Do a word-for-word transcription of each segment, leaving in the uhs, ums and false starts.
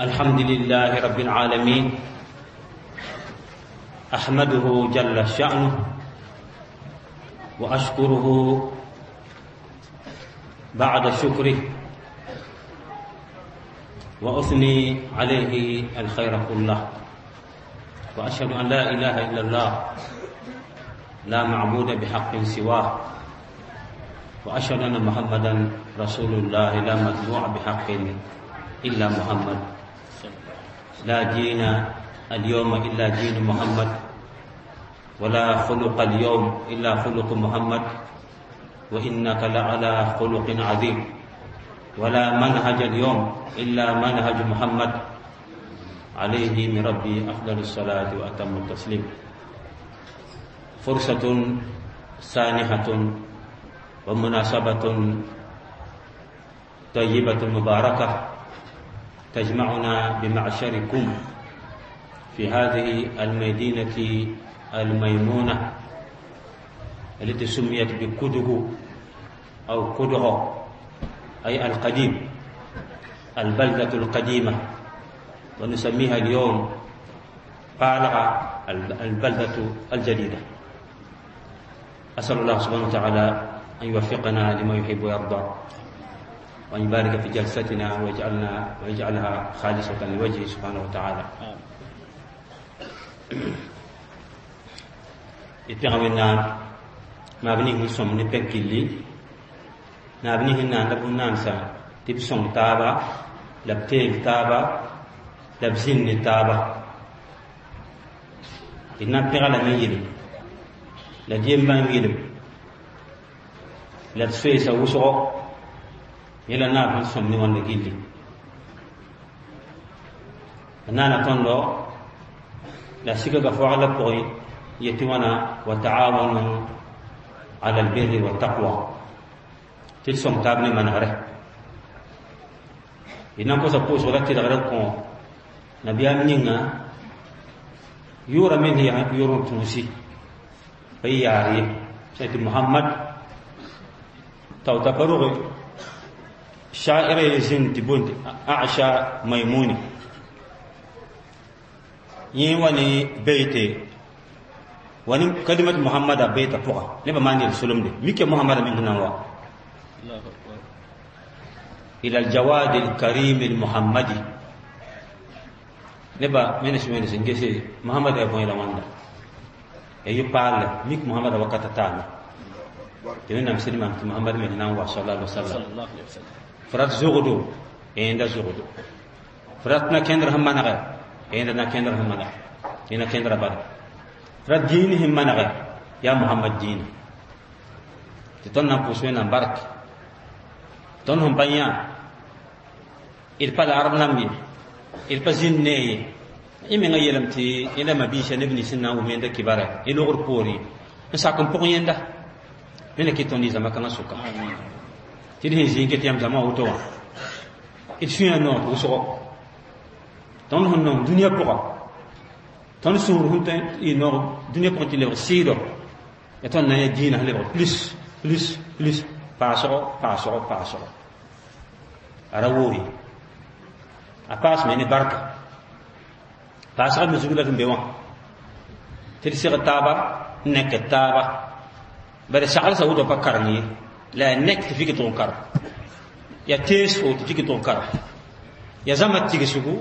الحمد لله رب العالمين أحمده جل شأنه وأشكره بعد شكره وأثني عليه الخير كله وأشهد أن لا إله إلا الله لا معبود بحق سواه وأشهد أن محمدا رسول الله لا متبوع بحق إلا محمد لا دين اليوم إلا دين محمد ولا خلق اليوم إلا خلق محمد وإنك لعلى خلق عظيم ولا منهج اليوم إلا منهج محمد عليه من ربي أفضل الصلاة وأتم التسليم. فرصة سانحة ومناسبة طيبة مباركة تجمعنا بمعشركم في هذه المدينة الميمونة التي سميت بكده أو كده أي القديم، البلدة القديمة، ونسميها اليوم قالعة البلدة الجديدة. أسأل الله سبحانه وتعالى أن يوفقنا لما يحب ويرضى وأن يبارك في جلستنا ويجعلنا ويجعلها خالصة لوجهه سبحانه وتعالى. إتقامنا ما بنيه سوم نبكيلي نابنيه نان نانسا تبسون تابا لبتيل تابا لبزين تابا إننا بيغالا ميلي لديم بان ميلي لدسويسا وسعو yela na ban somni wonde gilli nana tondo la siga ga fo ala poy yeti wana wa ta'awunu ala albirri wa taqwa til som tabni manare ina ko sa ko so la tira ko nabiyam ninga yura min ya yuru tunsi bayari sayyid muhammad taw tabaru شاعر يزين تبون أعشى ميموني يواني بيتي واني كلمة محمد بيت فوق لما ماني السلم دي ميك محمد من هنا إلى الجواد الكريم المحمدي لما من اسمه نسنجسي محمد أبو إلى واندا أيو قال ميك محمد وقت تانا تمنى مسلم محمد من هنا صلى الله عليه وسلم فرات زغدو عند زغدو فراتنا كندر هم منغا عندنا كندر هم منغا هنا كندر بار فرات دين هم منغا يا محمد دين تتونا بوسوينا بارك تون هم بيا إلبا العرب نامي إلبا زيني إمنا يلمتي إلى ما بيش نبني سنة ومين ده كبارة إلى غربوري نساكم بقين ده من كيتوني زمان كنا سوكا تلهي زينك تيام زمان وتوا إتشينا نور وسوا تون هنون دنيا بقى تون سور هنتين إنور دنيا بقى تلهي سيرو يتون نيا دين هلبا بلس بلس بلس باسو باسو باسو أراوي أباس مني بركة باسو مزوجة بيوان تلسير تابا نك تابا بس سأل سعود بكرني لا نك تفيك تونكر يا تيس أو تفيك تونكر يا زمان تيجي سوكو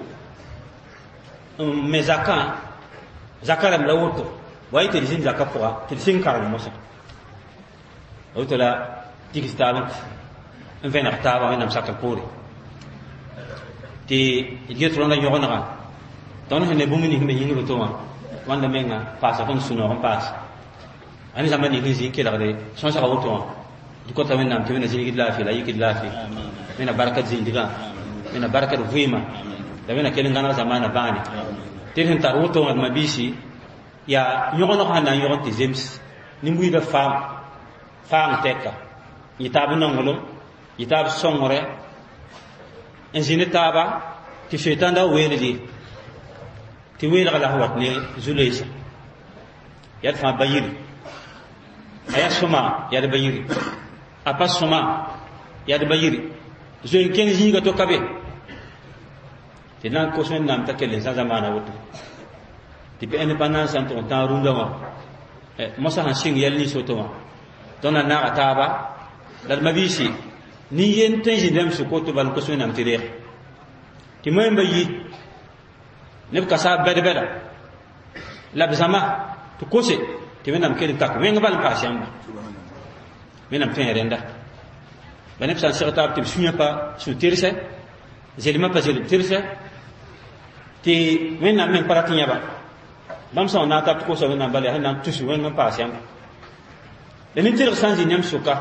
مزاكا زكاة ملاوتو واي تلسين زكاة فوا تلسين كارم مثلا أو تلا تيجي ستالنت إن فين أختار وين أمسك الكوري تي يجي ترونا يغنغا تون هني بومني هم ينجلو توا وان لمينا باس أكون سنو هم باس أنا زمان يجي زين كده كده شو شو أقول كنت من نام تمين زين كده في لا يكيد لا في من بركة زين دكان من بركة رفيمة لمن كلين كنا زمان باني تيرهن تاروتو ما بيشي يا يغنى هنا يغنى تزيمس نموي بفام فام تكا يتابع نعملهم يتابع سونغره إنسان تابع كشيطان ده وين دي تويل على هواتني زوليس يدفع بيري أيا سما يد بيري أبا سما يد بيري زين كن زينغ تو كبي tɩ na n kos wẽnnaam t'a kell n sã zamaana woto tɩ bɩ indépendance n tʋg n tãag rũndã wã mosã sãn sɩng yɛl nins woto wã tõnd na naaga taaba la d mabiisi nin-yen tɩ n zĩ dãmb sʋk woto bal n kos wẽnnaam tɩ reeg tɩ moẽmba yi neb ka saa bɛd-bɛda la b zãma tɩ kose tɩ wẽnnaam kell n tak wẽng bal n paas yãmba wẽnnaam tõe rẽnda ba neb sã n seg taab tɩ b sũ-yã pa sũ-tersɛ zelmã pa zelb tersɛ tɩ wẽnnaam meng pa rat yãba bãmb sã n na n tab tɩ kosa wẽnnaam bala yaa sẽn na n tus wẽng n paas yãmba la nin-tɩrg sã n zĩ yãmb sʋka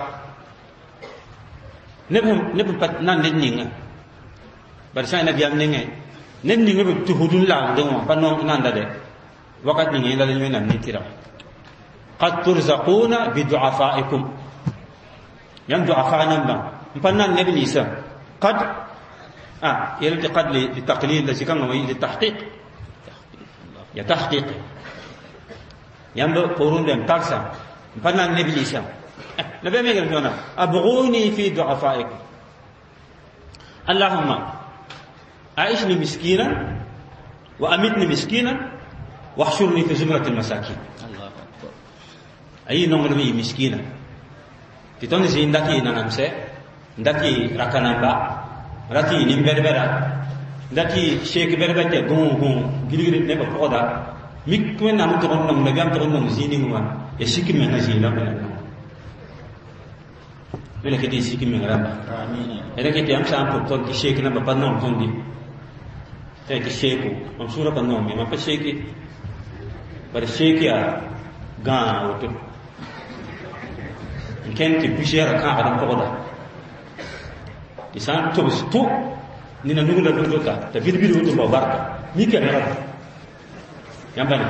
neb n pa nan ned ninga bad sã n nabiyaam nengẽ ned ning b tusd n laamdẽ wã pa nanda dɛ wakat ning la wẽnnaam nin-tɩrga qad turzaquna biduafaikum yãmb duafa nambã n pa nan neb ninsã qad ah yel tɩ qad litaqlil la zikãngã wã litahqiq ya tahqiq yãmb poorẽ dẽm tagsa n pa nan neb ninsã la bɩ mengr yõna abguni fi duafaikum allahumma أعيشني مسكينا وأمتني مسكينا واحشرني في زمرة المساكين أي نمر بي مسكينا تتوني زين داكي نانامسي داكي راكانامبا راتي نمبربرا داكي شيك بربتي غون غون غيرغير نيبا فودا ميك وين نامو تغون نام نبيام تغون نام زيني هو يشيك من زين لا بلا بلا كدي شيك من ربا آمين إذا كنت أمشي أم بطل كي شيك نام بطل توندي تأتي شيكو أم سورة النوم ما بشيكي بس شيكي يا غان وتو إن كان تبشير كان عدم قولا إنسان تبص تو نينا نقول له دوكا تبيد بيد وتو بارك ميكا نرد يامبني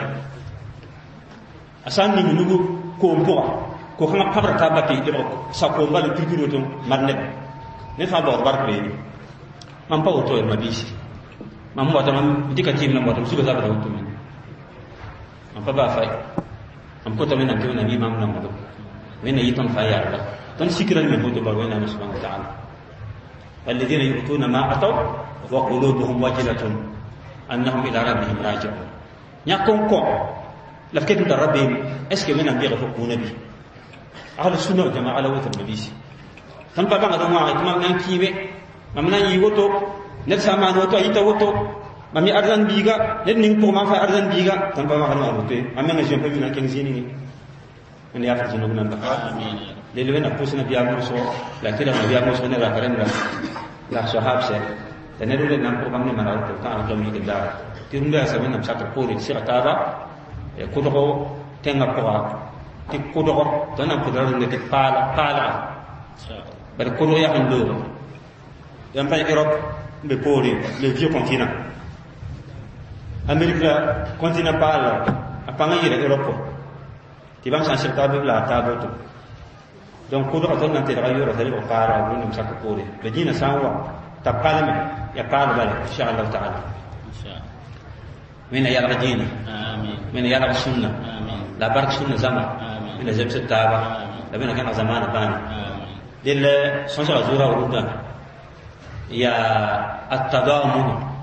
أسان نينا نقول كوم بوا كو خنا كبر تابتي إبغى ساكوم بالو تبيد وتو مرنب نفع بور بارك بيني ما مبوا تو المبيسي mam wata mam dika tim na wata suba zaba da wutu men am pa ba fay am ko tamen am tewna bi mam na mo men yi ton fa ya Allah ton sikran men hoto bar wena subhanahu wa ta'ala alladhina yu'tuna ma ataw wa qulubuhum wajilatun annahum ila rabbihim raji'un nyakon ko la fket da rabbihim est-ce que men am bi ko nabi ahlu sunna wal jamaa ala wata nabisi tan ba ba da ma ay mam nan kibe mam nan yi woto ned sama no to ita woto mami arzan biga ned ning pour ma fa arzan biga tan ba ma xana woto amé nga jëm fa ñu na ken zini ni en ya fa ci nonu nan amin le le na posna biya mo so la tira ma biya mo so ne ra karen la la sahab se tener le nan pour kamne mara to ta to mi da tirunda sa men nam sa ko ri sira taba e ko do tenga ko ti ko do to nan ko do ne te pala pala bar ko do ya han do yam pa Europe le pori le vieux continent Amérique la continent pala apanga yele Europe ti bam san sirta be la tabo to donc ko do to nan te ra yoro tali ko para bu nim sakko pori be dina sanwa ta palme ya pala bala insha Allah taala insha من يرى دينه آمين من يرى السنة آمين لا برك سنة زمان آمين إلى زمس التابع لبنا كان زمان بان آمين دل سنسر زورا وردا يا التضامن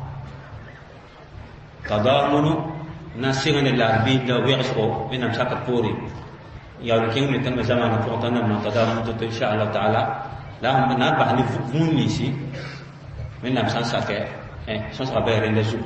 تضامن ناسين العربي لو يعصوا من أمساك البوري يا لكن من تنم زمان فوقنا من تضامن إن شاء الله تعالى لا من نبع نفون نيسي من أمسان ساكة سنسر بيرين لزو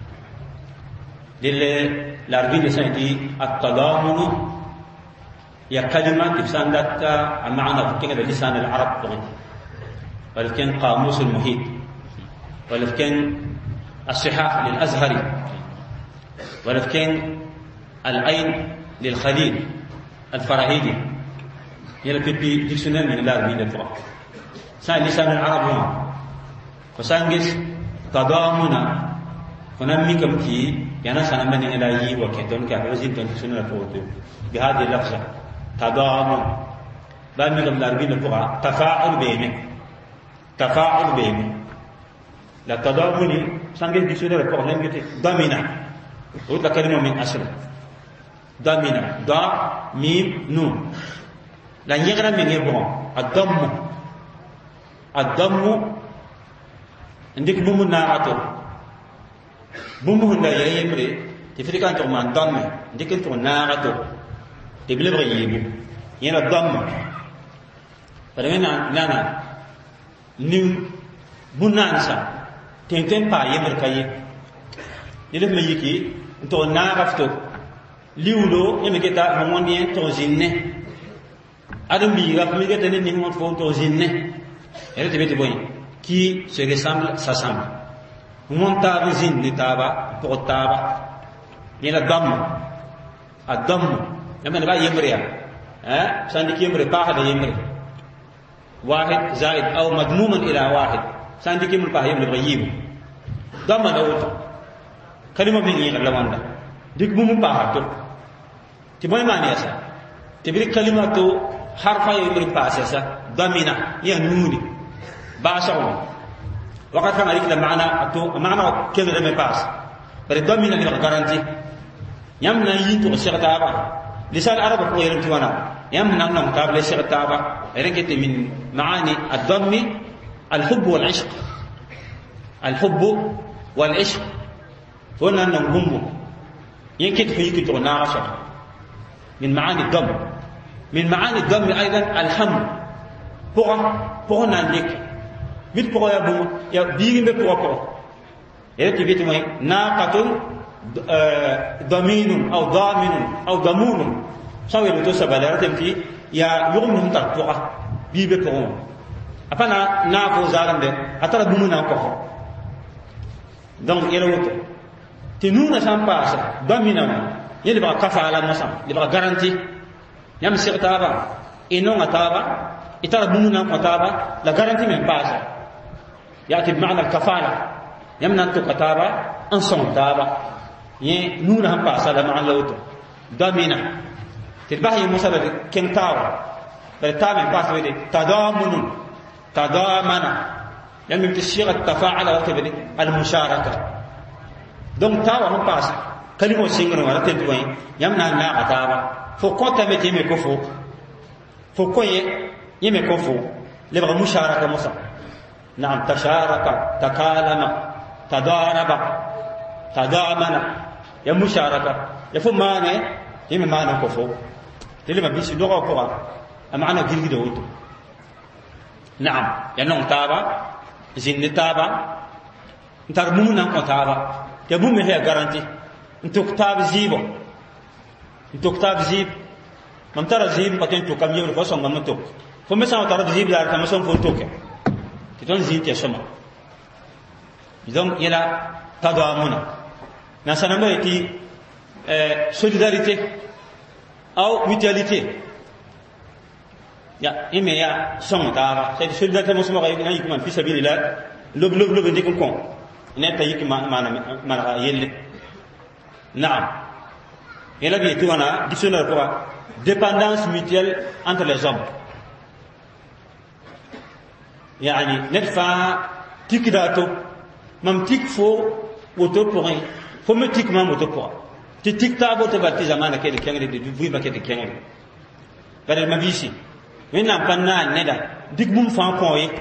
للعربية سنتي التضامن يا كلمة تفسان داتا معنى في لسان العرب ولكن قاموس المحيط ولكن الصحاح للأزهري ولكن العين للخليل الفراهيدي يلا في ديكشنال من العربية الفرق سان لسان العرب هنا فسانجس تضامن فنمي كم كي يعني سنة من إلهي وكتون كأحوزين تنسون الفوتو بهذه اللفظة تضامن بعد من العربية الفقهاء تفاعل بينه تفاعل بينه لا تضامن سانجل بيسون الفقهاء لم يتي ضمنا ولا كلمة من أصل ضمنا ضا ميم نون لا يغرى من يبغى الضم الضم عندك ممنعته bũmb sẽn da yaa yembre tɩ fɩ dɩka n tʋg maan dãmbe n dɩk n tʋg naaga to tɩ b lebg yeebu yẽna dãmba bara me nana ning bũn-naansã tẽng tõe n paa yembr ka ye dɩ lef me yiki n tʋg n naaga f to liuulo yẽ me geta fõ wõnd yẽ tʋg zĩnne ãdem-biiga fo me geta ne ning wõnd fo n tʋg zĩnne rẽ tɩ be tɩ bõe qui se ressemble s'assemble wõnd taab n zĩnd ne taaba n pʋgd taaba yẽla dãmb a dãmb yãmb ne ba yembr yaa sã n dɩk yembre paasda yembre واحد زائد أو مضموما إلى واحد ساندي كم الباهي من الغيب دم دوت كلمة من يغلى لواندا ديك بوم باهاتو تبغى ما نيسا تبغى كلمة تو حرفا يمر باسسا ضمينا ينوني باسون وقت كان عليك المعنى تو معنى كذا لما باس بل ضمينا اللي غارنتي يمنا ينتو سيغتابا لسان العرب هو يرنتوانا يمنا نم قابل سيغتابا ركت من معاني الضم الحب والعشق الحب والعشق هنا نهم ينكت في يكتب ناشر من معاني الضم من معاني الضم أيضا الحمل بقى بقى نانيك بيت بقى يا بو يا بيجي بقى بقى يركب بيت ماي ناقة ضمين أو ضامن أو ضمون سوي لو تسبب لرتم في يا يوم نهم تربوها بيبي كون أفنا نافو زارم ده أترى بمنا كفر donc yela woto te nuna san pasa domina yele ba kafa ala mosam le ba garanti yam sirtaba ino mataba itara bumuna mataba la garanti men pasa yati bima'na al-kafala yamna to kataba an son taba ye nuna han pasa la ma'an lawto domina tilbahi musaba kentawa bal tamen pasa wede tadamun tadamana يمكن تصيغ التفاعل وتبدي المشاركة دونك تاوا هم باس كلمة سينغرو ولا تدوين يمنا لا عتابا فوقو تمت يمي كفو فوقو يمي كفو لبغى مشاركة مصر نعم تشارك تكالم تضارب تضامن يا مشاركة يفهم معنى يمي معنى كفو تلي ما بيش لغة كفو معنى جيل جدود نعم ينون تابا زين تابا نتار مونا كتابا يبوم هي غارانتي انتو كتاب زيبو انتو كتاب زيب مم ترى زيب باتين تو كام يوم فصون مم تو فمسا ترى زيب دار كما سون فوتوك تون زيت يا سما اذن يلا تضامنا ناسنا ميتي solidarité او mutualité يا إما يا سون تارا سيد سيد مسلم غير نايك من في سبيل الله لب لب لب نديكم كون نتا يك ما ما ما يل نعم يلا بيتو أنا ديسونا كوا dépendance mutuelle entre les hommes يعني ندفع تيك داتو مم تيك فو وتو بورين فو متيك مام وتو بورا تيك تابو تبارتي زمان كده كينغ دي دوي ما كده كينغ بدل ما بيسي من نبنا ندا ديك بوم فان كوي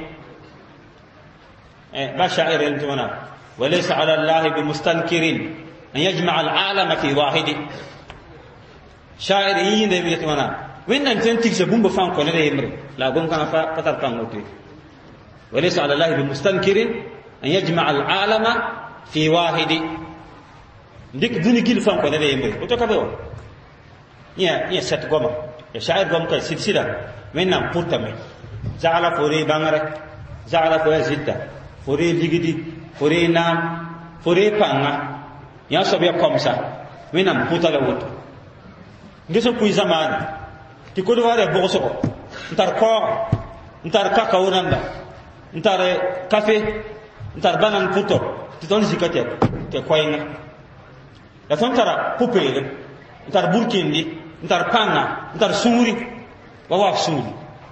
بشاعر انتونا وليس على الله بمستنكرين ان يجمع العالم في واحد شاعر يين دي بيتونا وين انت تيك بوم فان كوي ده يمر لا بوم كان فا فتر كان وليس على الله بمستنكرين ان يجمع العالم في واحد ديك دوني جيل فان كوي ده يمر وتكبو يا يا ست غوما يا شاعر غوم كاي سلسله وينام بوتامي زعلا فوري بانغرك زعلا فوري زيتا فوري ليغدي فوري نام فوري بانغا يا سوبيا كومسا وينام بوتالا ووت نيسو كوي زمان تي كودو واري بوسو نتار كو نتار كاكاو ناندا نتار كافي نتار بانان بوتو تي دون زيكاتي تي كوينا لا تنتار بوبيل نتار بوركيندي نتار بانغا نتار سوري وواف سوري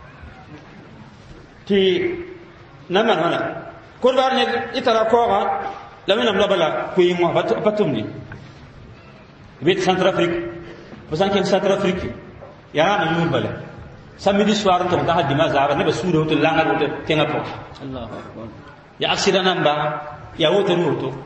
تي نمان هنا كل بار يترى كوغا لما نملا بلا كويمو باتومني بيت سنتر افريك بسان كان سنتر افريك يا انا يوم بلا سامي سوار انت ده ديما زارا نبا سوره وت لانغا وت تينغا بو الله اكبر يا اكسيدان نمبا يا وتر وتو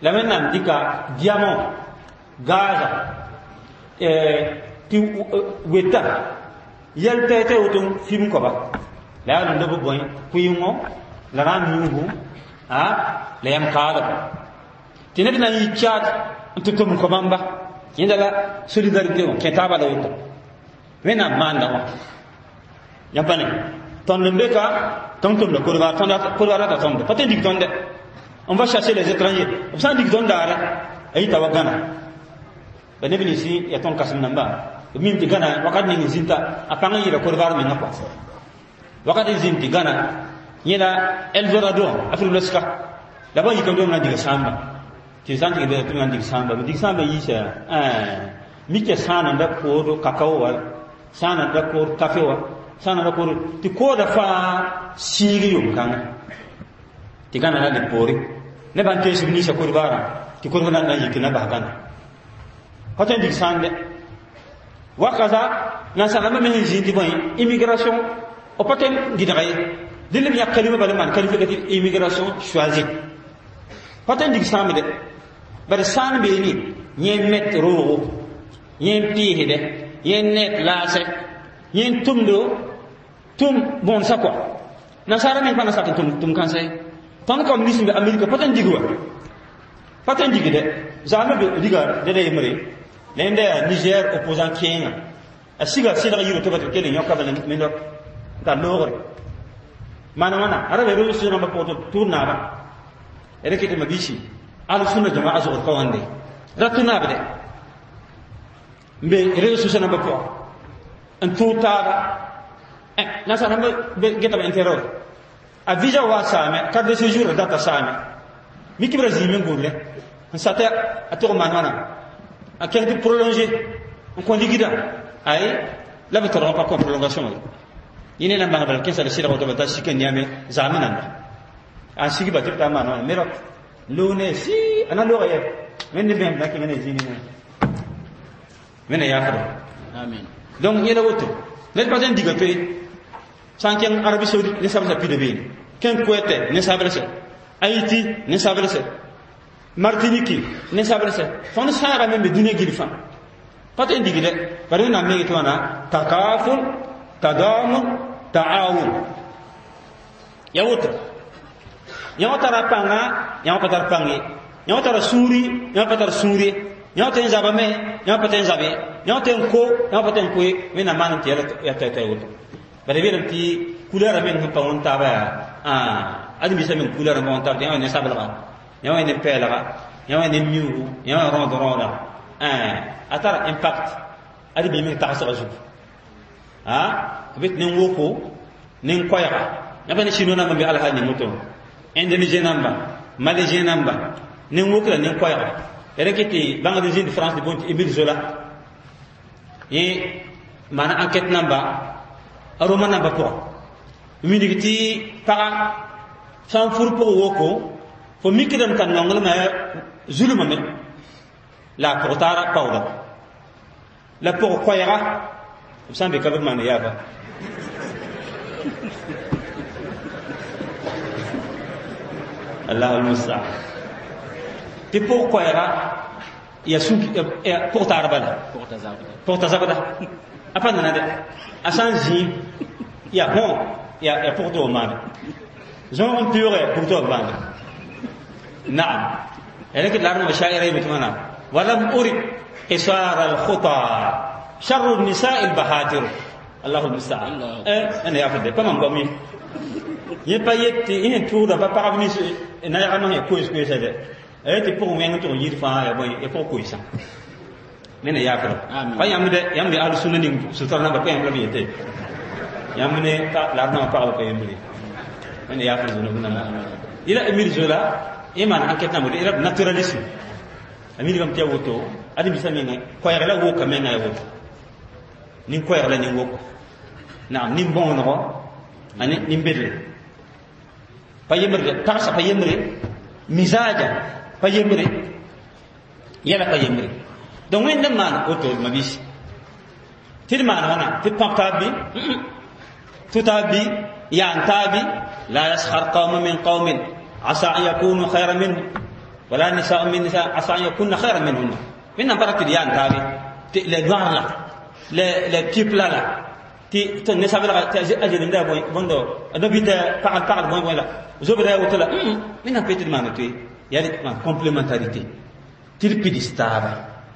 la men nam dika diamant gaza eh ti weta yel tete otum film ko ba la no do boy kuyingo la ran nuhu ha la yam kala tinati na yi chat tutum ko bamba yinda la solidarité on ketaba la otum wena manda wa yabane ton le mbeka ton ton le kurba ton la kurba la ton pas dik ton de on va chasser les étrangers on s'en dik ton dara ay tawagana bane bini si ya ton kasim namba min ti gana wakat ni zinta apanga yira kurba min nakwa wakat zinti gana yela eldorado afrika la ba yikam do na diga samba ti zanti ke do na diga samba diga samba yisha eh mi ke sana nda ko kakao wa sana da ko kafewa sana da ko ti ko da fa sigi yum kan ti kana na de pori ne ban te sigi ni sa ko bara ti ko na na yikina ba kan ko tan dik sande wa kaza na sana me me jindi boy immigration o paten di dagay dilim ya kalima bal man kalima gati immigration choisie paten dik samde bar san be ni ñe met ro ñe pi de yen net lase yen tumdo tum bon sa quoi na sara men pana sa tum tum kan say tan comme nisbe america patan digwa patan digide jamais be diga de de mari lende niger opposant kenya asiga sida yiro to bato kele nyoka balen mendo ta logor mana mana arabe ro su na poto tourna ba erekete mabishi alu sunna jamaa zo ko wande ratuna be mbe réseaux sociaux na bako en tout ta eh na sa be geta ben terror a visa wa same carte de séjour data same mi ki brazil men golle en sata ato manana a carte prolongé on condigida ay la be toro pa ko prolongation yine na bana bal kensa le sira ko bata siken yame zamanan a sigi batir ta manana mero lone si ana lo ye men ne ben da ke men zini mena yakro amen donc yela woto les pas indiqué pe sanken arabie saoudite ne sabla plus de bien ken Kuwait ne sabla se Haïti ne sabla se Martinique ne sabla se fon sara même duné gilfa pas indiqué de bari na megi to na takaful tadamun taawun ya woto ya woto rapanga ya woto rapangi ya woto suri ya woto suri ya woto zabame ya woto zabe ya woto ko ya woto ko mena man ti ya ta ta woto bari bi ti couleur men ko pawon taba ah adi bi semen couleur mon taba ya ne sabla ya ne pela ya ne miu ya ron ron ah atara impact adi bi mi ta sa ju ah bit ne woko ne koyaka ya bane chino na mbi alhaji moto indonésien namba malaisien namba ne woko ne koyaka erekiti bangladesh de france de bon Émile Zola et mana enquête namba aroma namba pour minigiti para sans fur pour woko fo mikidam kan nongol ma zuluma me la portara pawda la pour koyra sambe ka man yaba Allahul musta'an ti pour koyra ya su portara bala porta zabada apa nana de asanji ya bon ya ya porto man zon on pure porto band نعم لكن العرب مشاعر بتمنى ولم أرد قصار الخطى شر النساء البهاتر الله المستعان أنا يا فدي كمان بامي يبايت إن تورا بابا ميس أنا يا أنا كويس كويس هذا أنت بقوم يعني تقول يرفع يا بوي يفوق كويس من يا فدي فيا مدة يا مدة على سنة نيم سلطان بابا يا مدة يتي يا مدة لارنا بابا بابا يا مدة من يا فدي زوجنا إلى أمير زولا iman enquête na mode irab naturalisme amini gam tiya woto adi bisami ne ko yala wo kamena yo ni ko yala ni wo na ni bon no ani ni bedre payemre ta sa payemre mizaja payemre yala payemre donc wende man woto mabis tilman wana fi pamtabi tutabi ya antabi la yaskhar qawmun min qawmin عسى أن يكونوا خيرا منه ولا نساء من نساء عسى أن يكون خيرا منهن من نبرة اليان تابي لدوار لا لكيب لا لا تي تنسى بلا أجل من ده بندو النبي ده فعل فعل بوي ولا زبرة وتلا من نبيت المعنى توي يعني ما complémentarité تلبي دستابا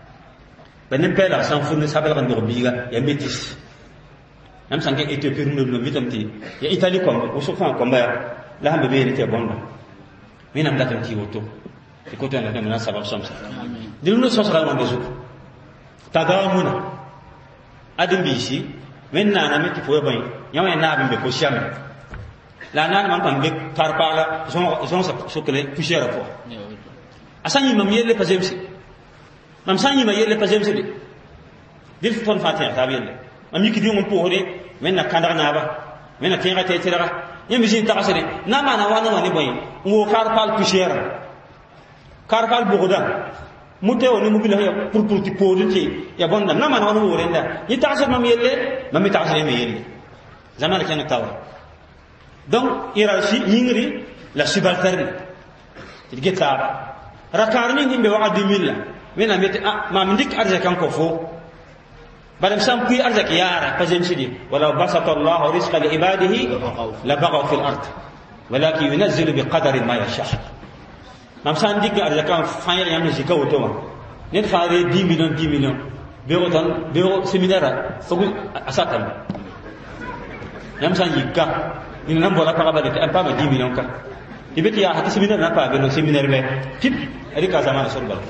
بنم بلا سانفون سابلا عندو بيجا يا ميتيس نم سانك إثيوبيا نقول نبيتم تي يا إيطاليا كم وسوفان كم بيا لا هم بيبي نتيا بوندا من نم داتم تي وتو تكوتو أنا كمان سبب سامس دلنا سوسرا ما بيزوك تداومنا أدم بيسي من نانا متي فوي باي يوم ينابين بكوشيام لا نانا من كان بيك كاربالا زون زون سوكلي كوشيرا فو أساني ما ميل لبازمسي ما مساني ما يل لبازمسي دي ديل فون فاتيا تابين ما ميكي ديوم بوهري من نكاندر نابا من نتيجة تيتيرا يمشي تقصري نما نوانا واني باي مو كاربال كوشيرا كاربال بوغدا متى وني مبيله هي pour pour ti poduti ya bonda na man wonu worenda ni taxal mam yelle mam taxal me yelle zaman kan tawa donc hiérarchie yingri la subalterne ti geta rakarni ni be wa'di milla mena meti ma mindik arja kan ko fo badam sam kuy arja ki yara pajem sidi wala basata allah rizqa li ibadihi la baghaw fil ard walakin yunzilu bi qadari ma yasha mam san dig arja kan fayr yam zika wotoma net faare dix millions dix millions bero tan bero séminaire fogu asatam yam san yikka ni nan bola pa ba de pa ba dix millions ka ibeti ya hati séminaire na pa be no séminaire be tip ari ka zaman sorbal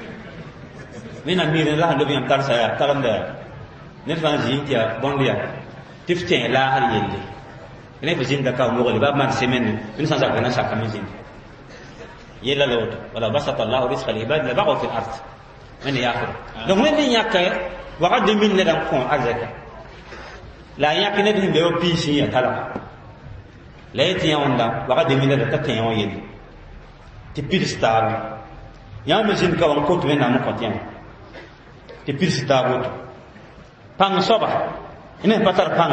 mina mire la hando biam tar sa taranda net fan zintia bondia tiftin la har yelle ne be zinda ka mo ba man semaine une sans avoir na sa kamizin يلا لود ولا بسط الله رزق العباد لبغوا في الارض من ياكل donc من ياكل وقد من لدم كون ارزك لا ياكل ندهم بيو بيسي يا تلا لا يتي يوندا وقد من لدم تتين يين تبير ستار يا مزين كون كنت من نام كنت يان تبير ستار بان صبا إنه بطر بان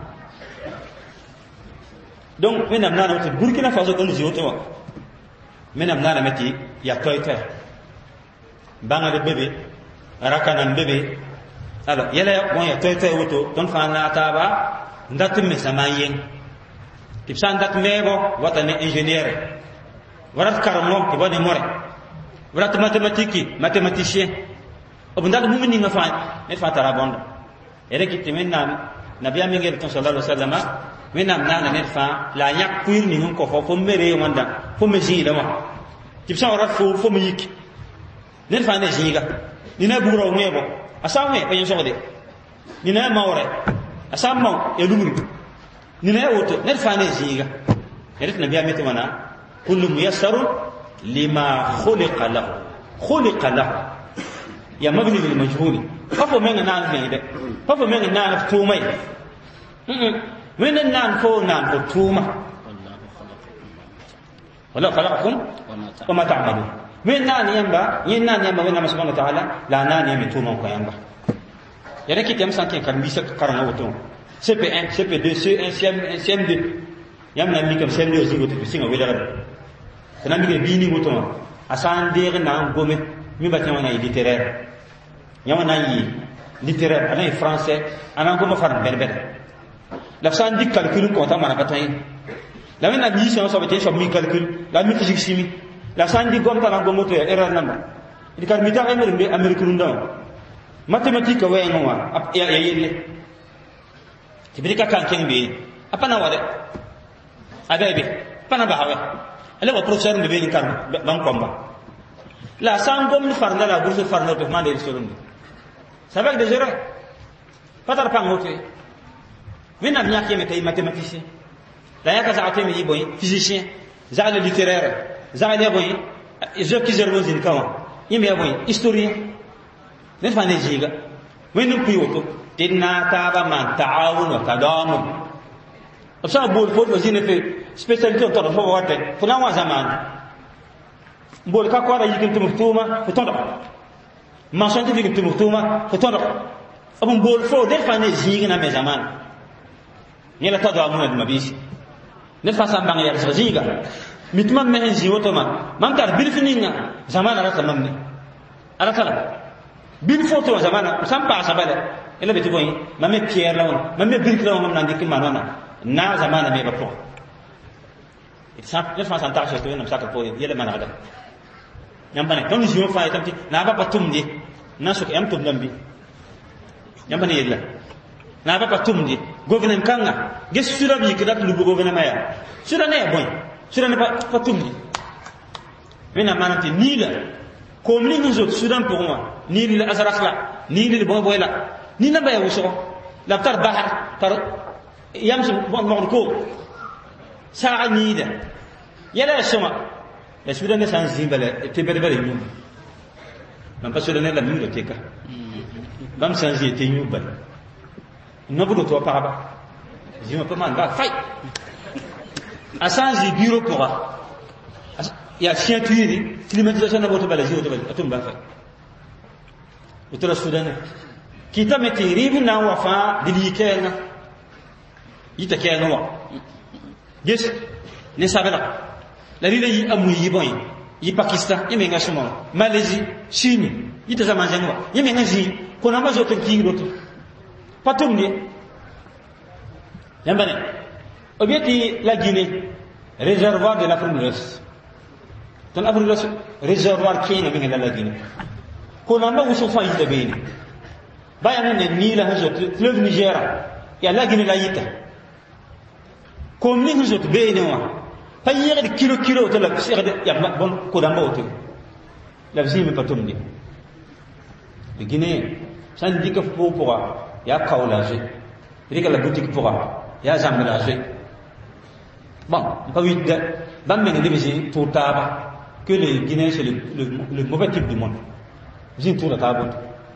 donc من نام نام بوركينا فاسو كن زيوتو منام نانا متي يا تويتر بانا دي بيبي راكانا بيبي alors yela won ya toytoy woto don fa na taba ndat me samayen tipsan dat mego wata ne ingénieur warat karamo ko bone more warat mathématique mathématicien obndal mumini nga fa ne fa tara bonda ere kitte menna nabiya mi ngel ton sallallahu alaihi wasallam menam nana ne fa la yak kuir ni ko fo fo mere wanda fo me ji dama tipsan warat fo fo me yik ne fa ne jiga ni na buro ngebo asawe pa yin sogode ni na mawre asamma e lumru ni na woto ne fa ne jiga eret nabiya meti wana kullu muyassarun lima khuliqa lahu khuliqa lahu ya mabni lil majhul fafo men nan fi de fafo men nan tumai men nan fo nan fo tuma wala khalaqakum wama ta'malun men nan yamba yin nan yamba men subhanahu wa ta'ala la nan yami tuma ko yamba yana ki tem sanke kan bisa karanga woto C P un C P deux C un C M deux yam na mi kam C M deux aussi woto singa wela kana mi ke bini woto asan de na ngome mi ba tama na littéraire nyama na yi littéraire ana français ana ngoma far berber la san dik calcul ko ta mana batay la men na bi so so bete so mi calcul la mi physique chimie la san dik gom ta na ngoma to erreur namba di kan mi ta ay mbe amerique ndaw mathématique way ngwa ya ya yelle tibika kan ken bi apana wade ababe pana ba hawe ale wa professeur de be kan ban komba la san gom farna la bourse farna to mande solum sabak de jere patar pangote wena nyake me tay mathématicien la yaka za atemi yiboy physicien za le littéraire za le boy je qui zerbo zin kawa yime boy historien ne fa ne jiga wenu piwoto tinna taba man ta'awun wa tadamun asa bol fo wazine fe spécialité to fo wate funa wa zaman bol ka ko ra yikin tumtuma fo tondo ma scientifique tumtuma fo tondo abun bol fo de fa ne jiga na me zaman ni la tadamun al mabisi ne fa sambang ya jiga mitman me henzi woto ma man tar bil fininga zamana rata mamni ala kala bil foto zamana sam pa sabale ela beti boy mamme pierre lawon mamme bil lawon nan dikin manona na zamana me ba po it sa le fa santa so to nam sakal po yele manada nyambane ton jiyo fa tamti na ba patum di na so yam tum lambi nyambane yella na ba patum di government kanga ges sura bi kidat lu government maya sura ne boy sura ne pa patum di mena manati nila comme ni nous autres soudan pour moi ni le azrakla ni le bon boyla ni na baya wuso la tar bahar tar yamsu bon ko sa'a ni da yala soma la soudan ne sans zimbale te bere bere ñu man pa soudan la ñu te ka bam sans te ñu bal no bu to pa ba je me pas man ba fay a sans bureau pour ya chien tuiri climatisation na boto balaji boto balaji atum ba fa utura sudan kita meti ribu na wafa dilikena yita kena wa yes ne sabela la lila yi amu yi boy yi pakistan yi menga suma malaisie chine yita zaman janwa yi menga zi ko na mazo to kingi boto patum ni yambane obieti la Guinée réservoir de l'Afrique de l'Ouest ton Afrique réservoir kina bi ngala Guinée ko na ma wuso fa yita be ni baya ne ni la hajo fleuve Niger ya la Guinée la yita ko ni hajo be ni wa fa yere de kilo kilo to la sire de ya bon ko da mbote la visi me patum ni de Guinée san dika fo pour ya kaolaje rika la boutique pour ya zamelaje bon pas huit de bam me ne bisi tout taba que les Guinéens c'est le, le, le mauvais type du monde. J'ai tout la table.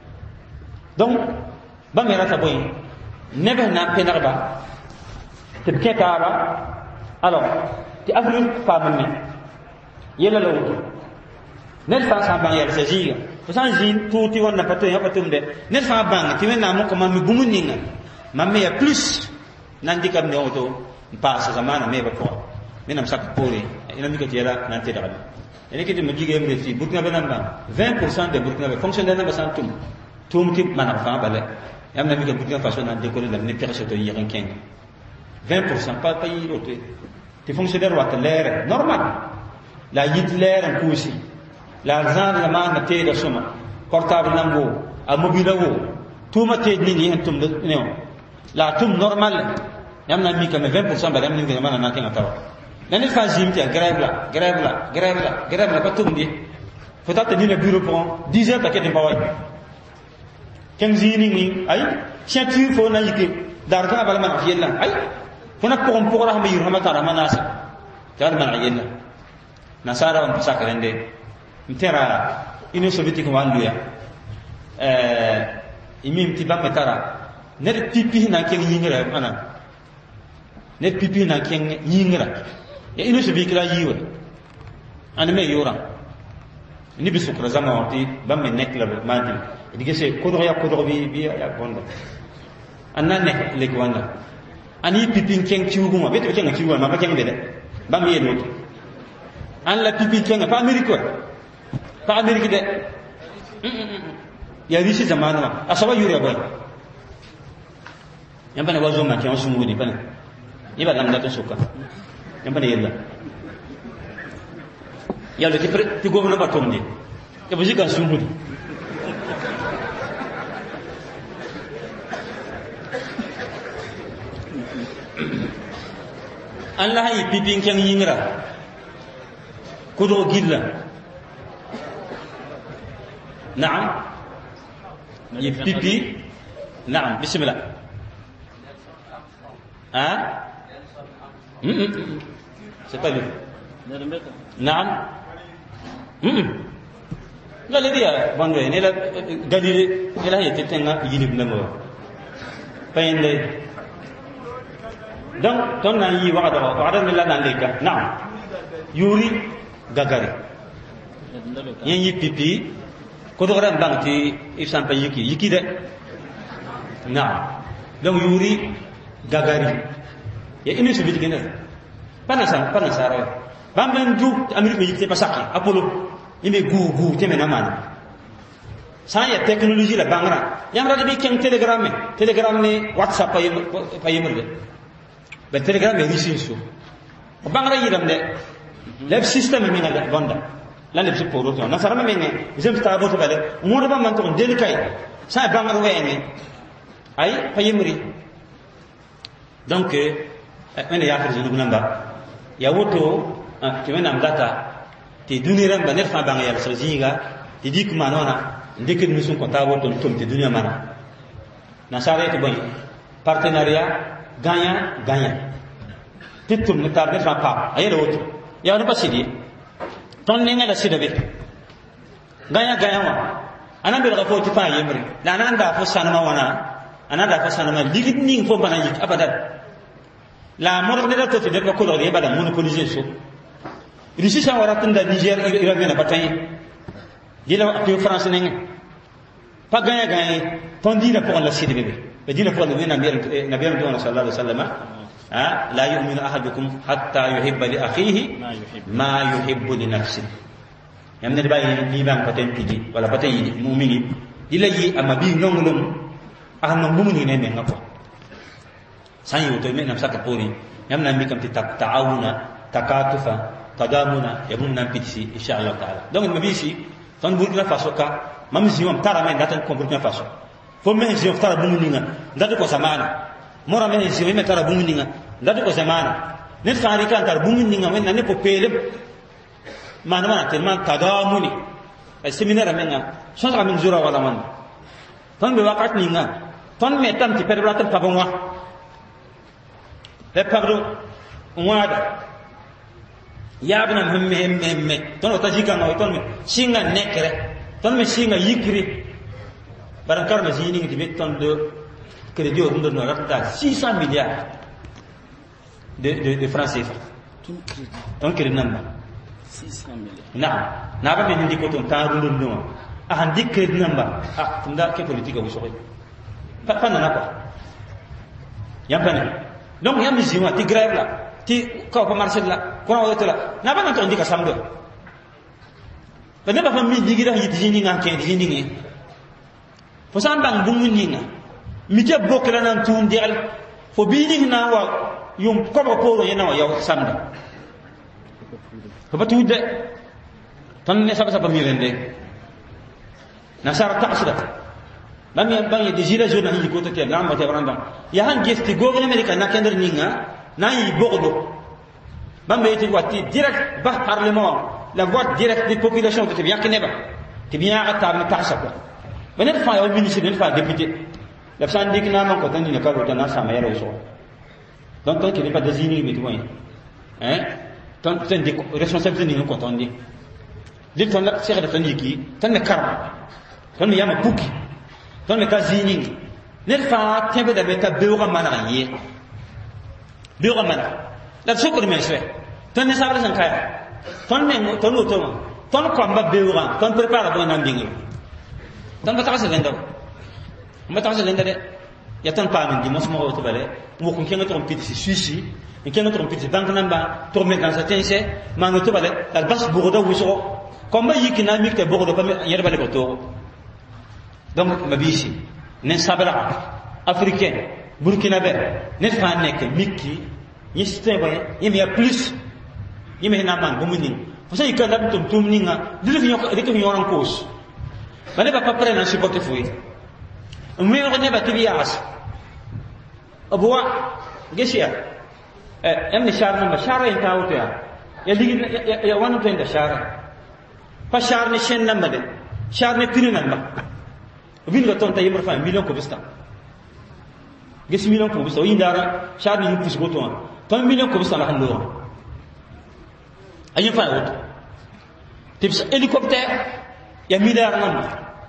Donc, ba mera taboy, nebe na penarba, te ketaba, alors, te avlu femme me, yela lo, nel fa sa bang yel sajiga, fasan jin tout ti wonna pato ya patum de, nel fa bang ti men na mo comme mi bumu ninga, mamme ya plus nandi kam ne auto, passe zamana me ba ko, menam sak pori, ina mi ko tiela nan te dara. Et que tu me dis que les Burkina vingt pour cent des Burkina fonctionnaires dans le centre. Tout le monde m'a fait balai. Et on a vu que Burkina Faso a décollé la népère sur le Yérenkin. vingt pour cent, pas pays l'autre. Tu fonctionnaires ont l'air normal. La Hitler en coup aussi. L'argent de la main n'a été de somme. Portable n'ambo, à mobile ou. Tout m'a été ni un tum de néon. La tum normale. Et on a mis comme vingt pour cent de la main n'a été à l'année fazim ti grève là grève là grève là grève là pas tout dit faut tenir le bureau pour dix heures paquet de baway quinze ni ni ay ceinture faut na yike darga bal man yella ay faut na pour pour rahma yurhamata rahmanasa tar man yella nasara on pasaka rende mtera ino soviétique wanduya euh imim ti ba metara ne pipi na ken yingra ana ne pipi na ken yingra ya ino se bikira yiwa an me yora ni bisu kra zama wati bam me nek la mandi dige se ko do ya ko do bi bi ya bonda anna nek le gwanda ani pipin ken ciuguma beto ken ciuguma ma ba ken bede bam ye no an la pipin ken pa amerique pa amerique de ya risi zamana ma asaba yuri boy yamba ne wazo ma ken sumudi bana iba lam da to suka yamba ne yella yalla ti pre ti govno batom ni e buji kan sumudi Allah yi pipin kan yingra kudo gilla na'am yi pipi na'am bismillah ah c'est pas lui na'am la le dia bando ne la galile ne la yete tenga yinib na mo payende donc ton nan yi wada wada ne la nan leka na'am yuri gagari yen yi pipi ko do ran bangti ifsan pa yiki yiki de na'am donc yuri gagari ya ini subi digene pana san pana sara bam ben du Amérique yikte pasaki Apollo yime gu gu te mena man sa ya technologie la bangra yam radi bi ken telegram me telegram ne whatsapp pay pay murde be telegram me risin so bangra yiram de le système me ngal bonda la le pour auto na sara me me jem ta boto bale mo ba man to del kay sa bangra wene ay pay muri donc men ya fa jinu namba ya woto ti men am data ti duniram ba nerfa banga ya so zinga ti dik manona ndeke nous sun konta woto tom ti dunia mana na sare to boy partenariat gagnant gagnant titum ne tarde fa pa ayere woto ya no pasidi ton ne ngala sidabe gagnant gagnant wa anan be ko ti fa yemri la nan da fo sanama wana ananda fa sanama ligit ning fo bana yik abadan la mor ne da to ti de ko lo re bada monopoliser so risi sa wara tunda Niger ira mena batay dila to France ne pa ganya ganya ton dila pour la sidi bebe be dila pour le nabi nabi sallallahu alaihi wasallam ah la yu'minu ahadukum hatta yuhibba li akhihi ma yuhibbu li nafsihi yamne de bayi ni bang paten pidi wala patay mu'mini dila yi amabi ngongolum ahna mumuni ne men ngako sanyo to men namsaka pori yamna mi kam ti ta'awuna takatufa tadamuna yabunna pitsi inshallah taala donc mabisi ton Burkina Faso ka mam ziom tara men datan ko Burkina Faso fo men ziom tara bunguninga ndade ko samana mora men ziom men tara bunguninga ndade ko samana net fari kan tara bunguninga men nane ko pele mana mana tellement tadamuni ay séminaire menga sonra men zura wala man ton be wakat ninga ton metam ti perdre tan pabonwa le pardon wada yabna memme memme ton ota jika no ton singa nekre ton me singa yikri barankar me zini ngi bet ton de crédit au ndo no rata six cents milliards de de de francs C F A ton crédit namba six cents milliards na na ba me ndi ko ton ta ndo ndo a handi crédit namba ah tunda ke politique bu soxi pa pa na ko yampane donc yam ziwa ti grève la ti ko pa marché la ko na wala na ba na to ndika samdo ba ne ba fa mi digira yi dini nga ke dini ngi fo san bang bungu ninga mi te bokla nan tun dial fo bi ni na wa yum ko ba poro yena wa yaw samdo ko ba tude tan ne saba saba mi rende na sara ta'sida bam ya bang ya dizira jona hi ko to ke na ma te branda ya han gesti gogo amerika na kender ninga na yi bordo bam be ti wati direct ba parlement la voix directe des populations de bien keneba te bien atab na taxa ko benet fa yo ministre benet fa député la san dik na man ko tan ni ka ko tan sa ma yaro so donc ton ke ne pas désigné mais toi hein ton ton dik responsabilité ni ko ton di dik ton la cheikh da tan yiki tan ne karma ton yama buki ton ne kazini ne fa tembe da beta beura mana yi beura mana la sokor men se ton ne sabra san kaya ton ne ton no ton ton ko amba beura ton prépare bon ndingi ton ba taxal lenda ba taxal lenda de ya ton pa min di mos mo to bale mo ko kenga ton piti suisi en kenga ton piti bank namba to me dans sa tense ma no to bale dal bas bourdo wuso komba yikina mi te bourdo pa yere bale ko to donc mabisi ne sabra africain burkinabé ne fa nek mikki ni système y a plus y me na man bu munin fo say ka dab tum tum ninga dile fi ñoko rek fi ñoran cause bane ba pa pré na supporter fouy mi ko ne ba tibias abwa gesia eh em ni char na char en tawto ya ya ligi ya wanu tenda char pa char ni chen na de char ni pinu na ba bin ga ton tay fa million ko bista gis million ko bista yindara char ni pus go ton ton million ko bista la hando ayi fa wut tips hélicoptère ya milliard nan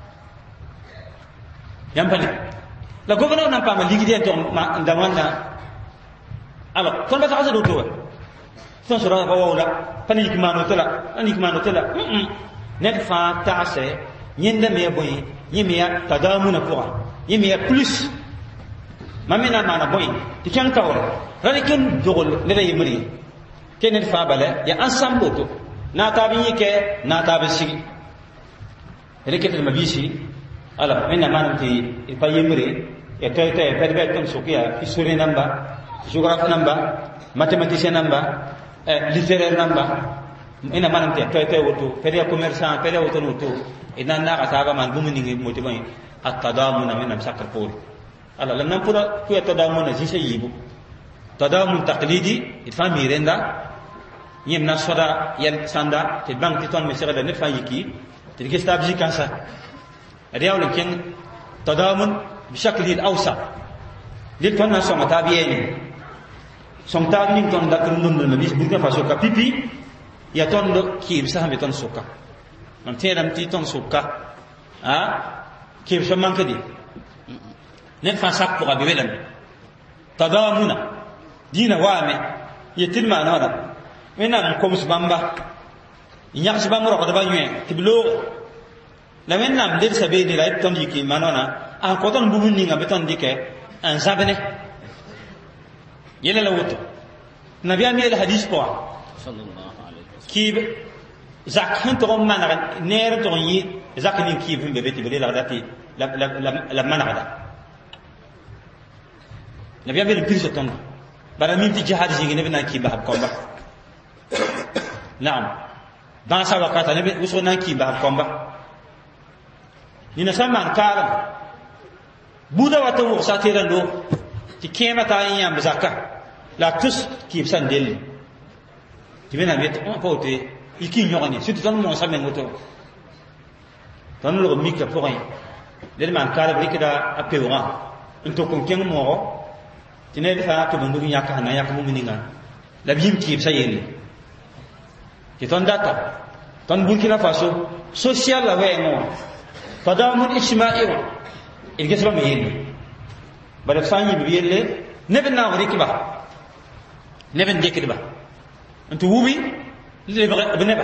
yampani la gouverneur n'a pas ma liquidité ton ndamanda alors kon ba taxaw do to ton sura ba wala panik mano tala panik mano tala net fa taxe nyenda me boy yimia tadamuna pour yimia plus mamina mana boy ti kan tawra ralikin dogol ne lay mari kenen fa bale ya ensemble na ta bin yake na ta bin shi reket mabisi ala mena manti payemre ya tay tay perbe ton sukia histoire namba géographe namba mathématicien namba littéraire namba ina manti tay tay woto pere commerçant pere woto woto ina na asaba man bumuni moti ban at-tadamuna min amsakar pori ala lam nan pura ku at-tadamuna jise yibu tadamun taqlidi ifami renda yem na soda yel sanda te bank ti ton mesere da net fa yiki te gesta bji kansa riyawle ken tadamun bi shakli al-awsa li ton na soma tabiyeni som tabni ton da kun nun na bis burga faso ka pipi ya ton do ki sa me ton suka man teram ti ton suka ha ki so man kadi net fa sak ko be wedan tadamuna dina wame yetil ma na wala mena ko musbamba nyak sibam ro ko ba nyue tiblo la menna mdir sabeni la ton yiki manona an ko ton bubu ni ngabe ton dike an sabene yele la wuto nabi ami el hadith ko sallallahu alaihi wasallam ki zak han to manara ner to yi zak ni ki vum be beti be la dati la la la manara nabi ami el pirse ton bara min ti jihad jingi ne na ki ba komba naam ban sa wakata ne uso na ki ba komba ni na sama kala buda wata wo sa tiran do ti kema ta yin yam zakka la tus ki san del ti bena met on pote iki nyogani surtout ton mo sa men moto ton lo mi ka pour rien del man kala brikida apewra into kon ken mo ti ne fa to bandu nyaka na yak mu mininga la bim ki sa yeli ki ton data ton Burkina Faso social la we mo tadamun ijtima'i il gesba me yeli bala fanyi bi yelle neben na wari kiba neben dekid ba antu wubi le ba beneba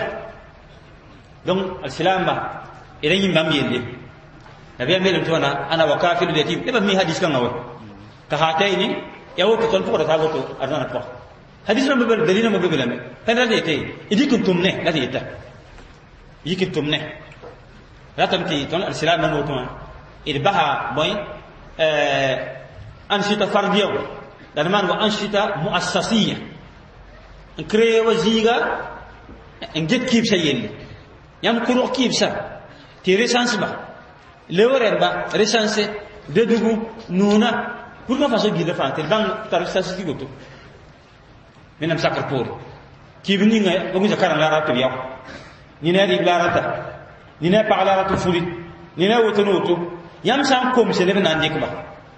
donc al-islam ba ilayhi mam yelle nabi amel tona ana wa kafir yatim neba mi hadis kan ngawa ka hataini yawo ko ton ko ta goto adana ko hadis no bel dalina mo bel me kana de tay idi kuntum ne la yita yikitum ne la tamti ton al-islam no tona irbaha boy euh anshita fardiyo dan man wa anshita muassasiyya créé waziga nget kib sa yel yam kuro kib sa ti recense ba lewre ba recense de dugu nuna pour que façon guide fa te dans ta recense ki goto menam sakar pour kib ni nga ko mi zakara la ratu yaw ni ne di la rata ni ne pa la ratu fuli ni ne woto woto yam sam kom se lebe nan dik ba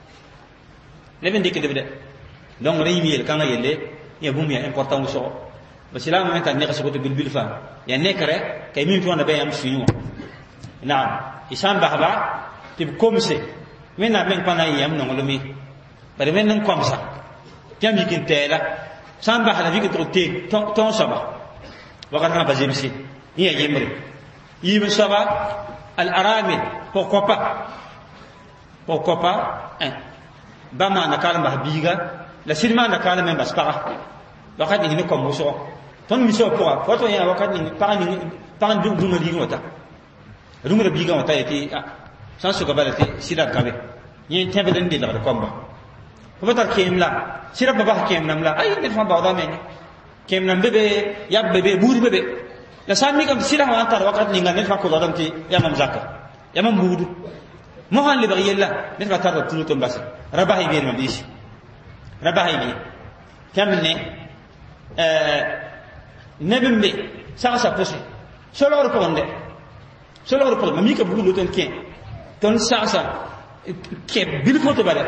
lebe dik de donc re yimi el kanga yelle ya bum ya important so ba sila mo kan ne ka sokoto bil bil fa ya nekare kay min to na be am finu naam isam ba ba tib kom se men na men pana yam no ngolomi bare men nan kom sa jam yikin tela sam ba hala yikin to te ton saba wakat na ba jemsi ya yemre yim saba al aramil pourquoi pas pourquoi pas hein bama na kala ba biga la silma na kala men baspara wakati ni ko muso ton miso ko foto ya wakati ni pa ni pa ndu ndu na ligo ta rungu da biga wata yake san su gaba da te sira kabe yin tabe dan de da komba ko bata kemla sira baba kemna mla ay de fa ba da men kemna bebe ya bebe buri bebe la sami kam sira wa tar wakati ni ngane fa ko da ti ya mam zakka ya mam budu mo han le bagiyella ne fa tar tulu to mbasa rabahi be ma bishi rabahi be kamne euh nebimbe sa sa posi solo ko onde solo ko ma mi ka bugu ton ken ton sa sa ke bil foto bale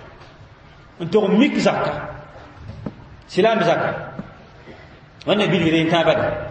on to mik zakka silam zakka wonne bil re ta bale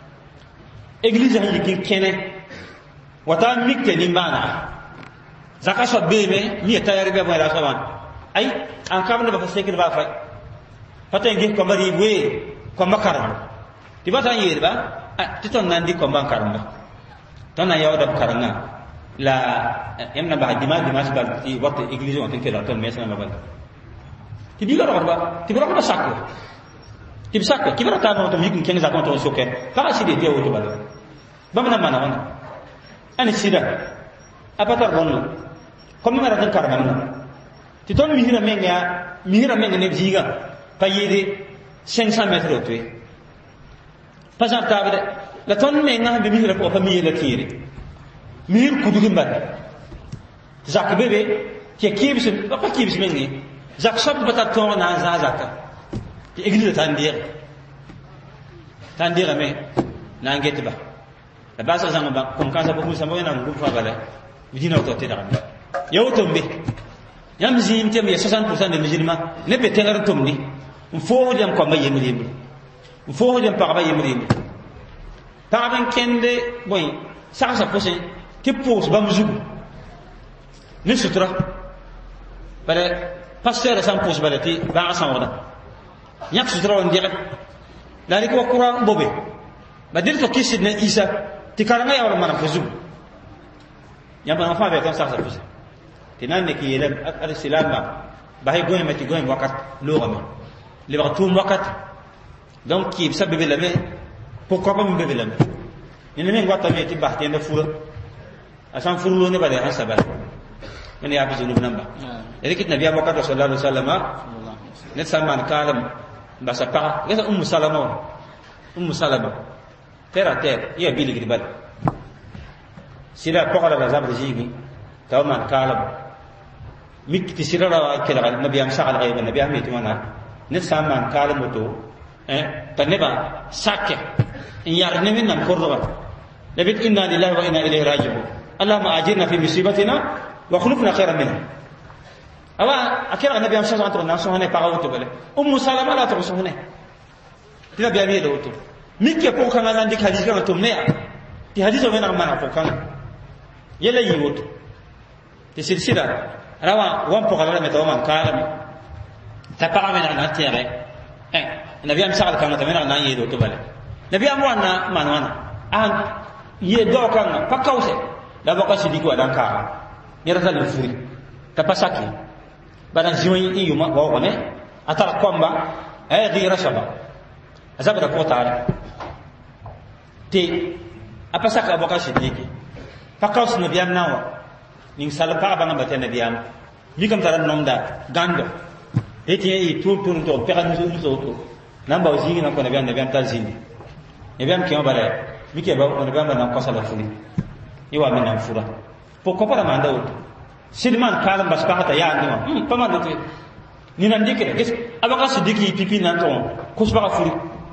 église ni kin kene wata mik te ni mana zakka so bebe mi ta yarbe ba la sawan ay an kam ne ba fa sekir ba fa fata ngi ko mari we ko makara ti bata yirba ti ton nandi ko bankaranga ton na yawda karanga la yamna ba dima dima ba ti waktu église on tin ke la ton mesa na ba ti diga ro ba ti ro ba sakko tɩ b sak kɩbra taab n tɩ m yik n kẽng zakẽ tɩg n sokɛ pagã sɩd tɩ ya woto bala bãmb na mana wãna ãn sɩda a pa tar bõnlo kom me rat n karemame tɩ tõnd misrã meng yaa misrã meng neb zĩigã pa yɩɩde cinq cent mètre woto ye pa zãb taabdɛ la tõnd mengã sẽn be misrã pʋgã pa mi la kẽere misr kudg n bala zak be be tɩ ya kɩɩbs pa kɩɩbs meng ye zak soab pa tar tõog na n zãag zaka tɩ église tar n deege tar n deegame na n get ba la baasã zãng ba kõn-kãnsã pa gũsã ba wẽnnaam gũm fãa bala b dĩnã woto tɩdgame ya woto n be yãmb zĩim tɩ m ya soixante pourcent de musulmã ne be tẽgr n tʋmde n foosd yãmb kõmbã yembr yembre n foosd yãmb pagba yembr yembre pagb n kẽnde bõe sagsã pʋsẽ tɩ pʋʋs bãmb zugu ne sutura bala pasteur sã n pʋʋs bala tɩ baag sãoodã yãk sutura wa n degd la rɩk wa kʋra n bobe ba dɩd tɩ kɩsd ne isa tɩ karengã yaool n manam fo zugu yãmb bãmb fãa bɩ tõnd sagsã pʋsẽ tɩ na n nek yeelame ad silamba basy goẽme tɩ goẽm wakat loogame lebg tʋʋm wakat donc kɩɩbsã be be lame pʋg-koabã me be be lame yẽnd meng watame tɩ bas tẽenda fura a sã n fur loog nebã rɛɛsã sabal wẽnd yaa bɩ zunub namba rɩk tɩ nabiyaam wakat wa sala ali wasallama ned sã n maan kaalem n basa pagã gesa ũmmu salama wã ũmmu salama terre à terre yã bilgd bala sɩda pɔgra la zabd zĩigẽ t'a wa maan kaalem mik tɩ sɩda ra kelga nabiyaam saglga yeba nabiyaam me tɩ wãna ned sã n maan kaalem woto t'a nebã sakɛ n yãgd ne wẽnnaam kordgã la bɩt inna lillahi wa inna ilayhi rajiun allahuma ajirna fi musibatina wa khulufna khairan minha awa a kelga nabiyaam sa tɩg na n sõsne pagã woto bale ũmmu salama la tɩg sõsne tɩ nabiyaam yeela woto mik ya pʋg-kãngã na n dɩk hadis kãngã tʋm ne yaa tɩ hadisã wẽneg n maneg pʋg-kãngã yɛla yɩ woto tɩ sɩd-sɩda ra wã wan pʋgã rame t'a wa maan kaalame t'a pagã wẽneg na n tẽege nabiyaam sagl kãngã t'a wẽneg na n yeel woto bale nabiyaam wa na maan wãna a ye dao kãngã pa kaoosɛ la baka sɩdik wa dan kaaga ned tall n furi t'a pa sak ye bala n zĩ wã n yʋma waoogame a tar kɔmba a ya gɩɩra soaba a zabda pʋg taare tɩ a pa sak a baka sɩdike pa kaos nabiyaam na n wa ning sal pagã bãngã bata nabiyaam mikame tara nomda gãndo ye tɩ yẽ tʋʋm tʋʋm tɩg pɛga nusa woto na n bao zĩigẽ na n kõ nabiyaam nabiyaam tar zĩndi nabiyaam kẽ wã bala mik ya nabiyaam bala na n kõsa la furi yẽ wa me na n fura pʋg kõpa ra maanda woto sɩd maan kaalem bas pagã t'a yaande wã pa maan woto ni nan dikre ges abaka sidik yi pipi nan ton kus baka furi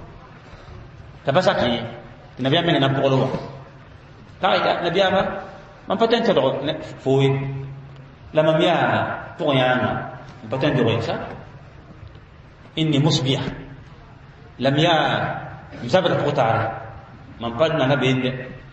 tabasaki nabiya men na polo wa ta nabiya ma man paten to do foyi la mamia pour yana paten do ça inni musbiya lam ya msabra pour tara man pa na bende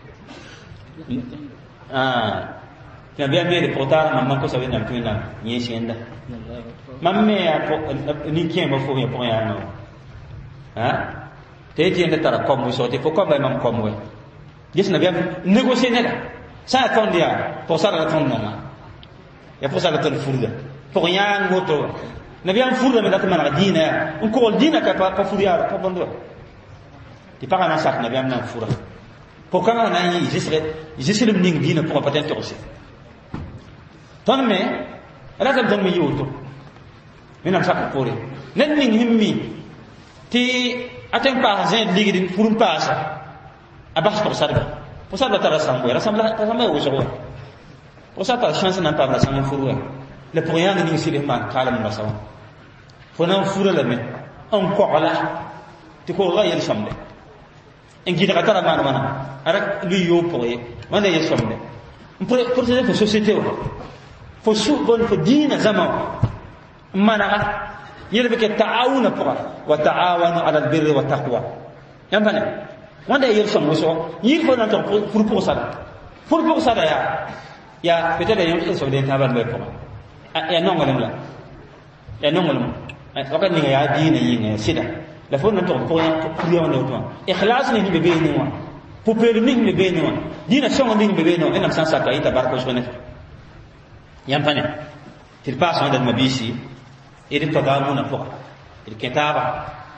ah nabiya men pour tara man ko sabe na tuna nyesienda mamme ya ni kien mo fo ya po ya no ha te tiende tara comme so te fo ko ba mam comme we gis na bien négocier ne la ça attendia pour ça la ton non ya pour ça la ton furda pour ya ngoto na bien furda me da kuma na dina un ko dina ka pa pa furia pa bondo ti pa na sak na bien na fura pour quand na yi jisre jisre ning dina pour peut-être aussi ton me ala ta don me yoto minam sak pore nen ning himmi ti atem pa zin ligidin furum pasa abas pour sarga pour ça tara sambo rasambla rasambla wo jowo pour ça ta chance na pa na sambo furu le pour rien ni sile man kala mun basawa fo nan furu la me on ko ala ti ko ga yel sambe en gida ka tara man mana ara lui yo pour ye man yel sambe pour pour cette société faut sou bonne faut dina zaman mana يلبك التعاون فقط وتعاون على البر والتقوى يمكن وانده يرسم وسو يلفون انت فرقو صدا فرقو صدا يا يا بتدا يوم سو دين تابان بي فقط يا نونغلم لا يا نونغلم وقت ني يا دين يي سيدا لا فون انت فون فريو نوتو اخلاص ني بيبي ني وان بوبير ني بيبي ني وان دين سون ني بيبي نو ان سانسا كاي تبارك وسبحانه يمكن تلباس عند المبيسي إذا تضامون فوق الكتابة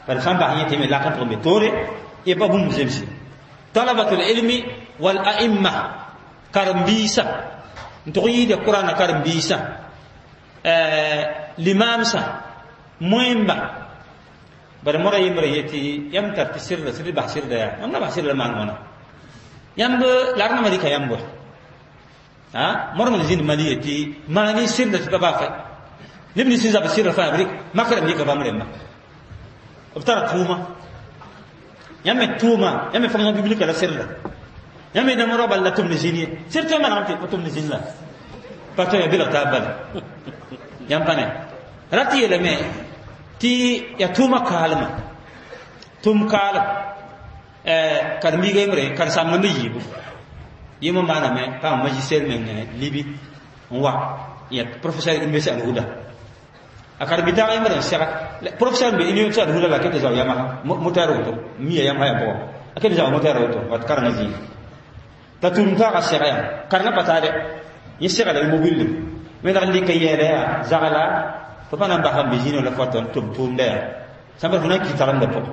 par samba hanye teme la kan tombe tore e ba bum zemsi talabatul ilmi wal a'imma karambisa ntoyi de qur'ana karambisa euh l'imam sa moemba bar mora yimre yeti yam tar tisir la sir ba sir da ya amna ba sir la man wana yambe larna malika yambo ha mora mal zin mali yeti mani sir da ta ba fa libni siza ba sir fa abrik makram yika ba mrema obtara tuma yamme tuma yamme fa ngam biblika la sir la yamme da mora balla tum ni zini sir to man amti tum ni zin la pato ya bila tabal yam pane rati ele me ti ya tuma kalma tum kalma eh karmi gemre kar samna me yibu yima mana me pa magistère men ne libi wa ya professeur université al huda akar bita gemre sera professeur be université al huda la kete zaw yama mutaro to mi ya yama ya bo akete zaw mutaro to wat karna zi ta tum ta ka sera ya karna patade yi sera le mobile me dal li kayere ya zagala to pana ba ham bijino la foton tum tum de samba funa ki taranda po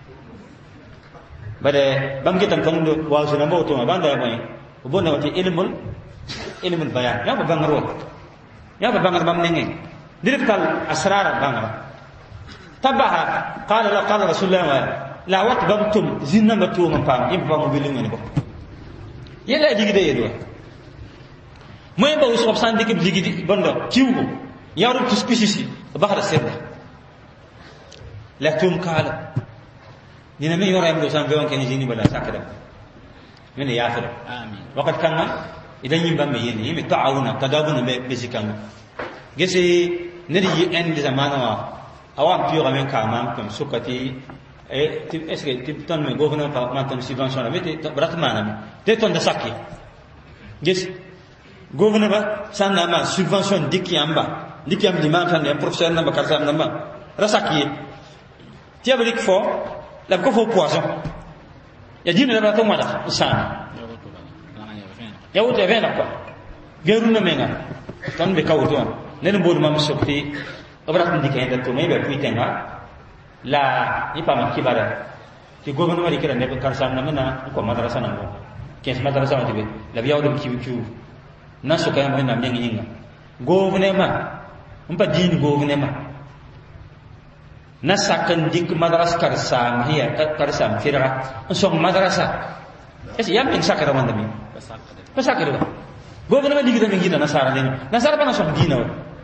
bade bam gitan kan do wa suna mo to banda ya moy ubona wati ilmul ilmul bayan ya ba bangaro ya ba bangar bam nenge direk kal asrar bangar tabaha qala la qala rasulullah la wat bamtum zinna matum pam imba mo bilu ngene ko yela digide yedo moy ba usop sandi ke digide bondo kiwu yaru tuspisisi bahara sirda la tum kala dina me yora yamdo san bewon ken jini bala sakada mene yafir amin waqad kanna idan yimba me yini yimi ta'awuna tadabuna be bisikan gese nedi yi en de zamana wa awam piyo gamen kama comme sukati e tip eske tip ton me gouverneur pa man ton subvention la mete bratmana te ton da sakki gese gouverneur ba sanna ma subvention dikki amba dikki am di man tan ya professeur namba karta namba rasaki tiabrik fo la ko fo poison ya dina la to mada san ya wuta vena ko geru na menga tan be kawto nen bod mam sokti abrat ndi kay da to me be puitenga la ni pa ma kibara ti gouverneur ri kira ne be karsa na mena ko madrasa na mo kes madrasa na tibe la biyaw dum kiwu kiwu na so kay mo na mengi yinga gouverneur ma mpa dini gouverneur ma na sakan dik madrasa karsa hiya karsa firra so madrasa es yam in sakara wanda mi pasakara gouverneur ma digida ngi na nasara ni nasara bana so dina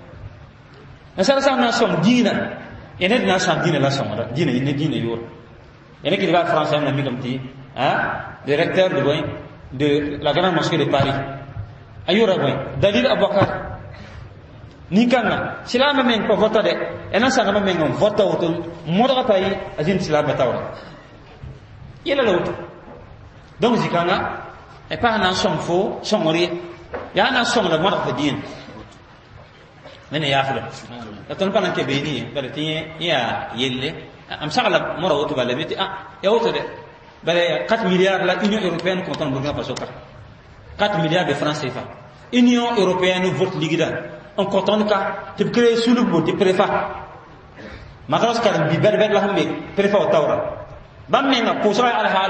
nasara sa na so dina ene na sa dina la so dina ine dina yo ene ki va français na mi kamti hein directeur de boy de la grande mosquée de Paris ayura boy dalil abakar ni kanga silama men ko voto de ena sa ngam men voto to modra tay azin silama tawra yela lawto donc zikanga e pa na som fo somori ya na som la modra din mene ya fala la ton pa na ke beni bale tiye ya yelle am sagala mora woto bale beti ah ya woto de bale quatre milliards la union européenne contre Burkina Faso quatre milliards de francs C F A union européenne vote ligida on compte ka te créer sous le mot de préfet magros karam bi berber la hambe préfet tawra bam menga posra al hal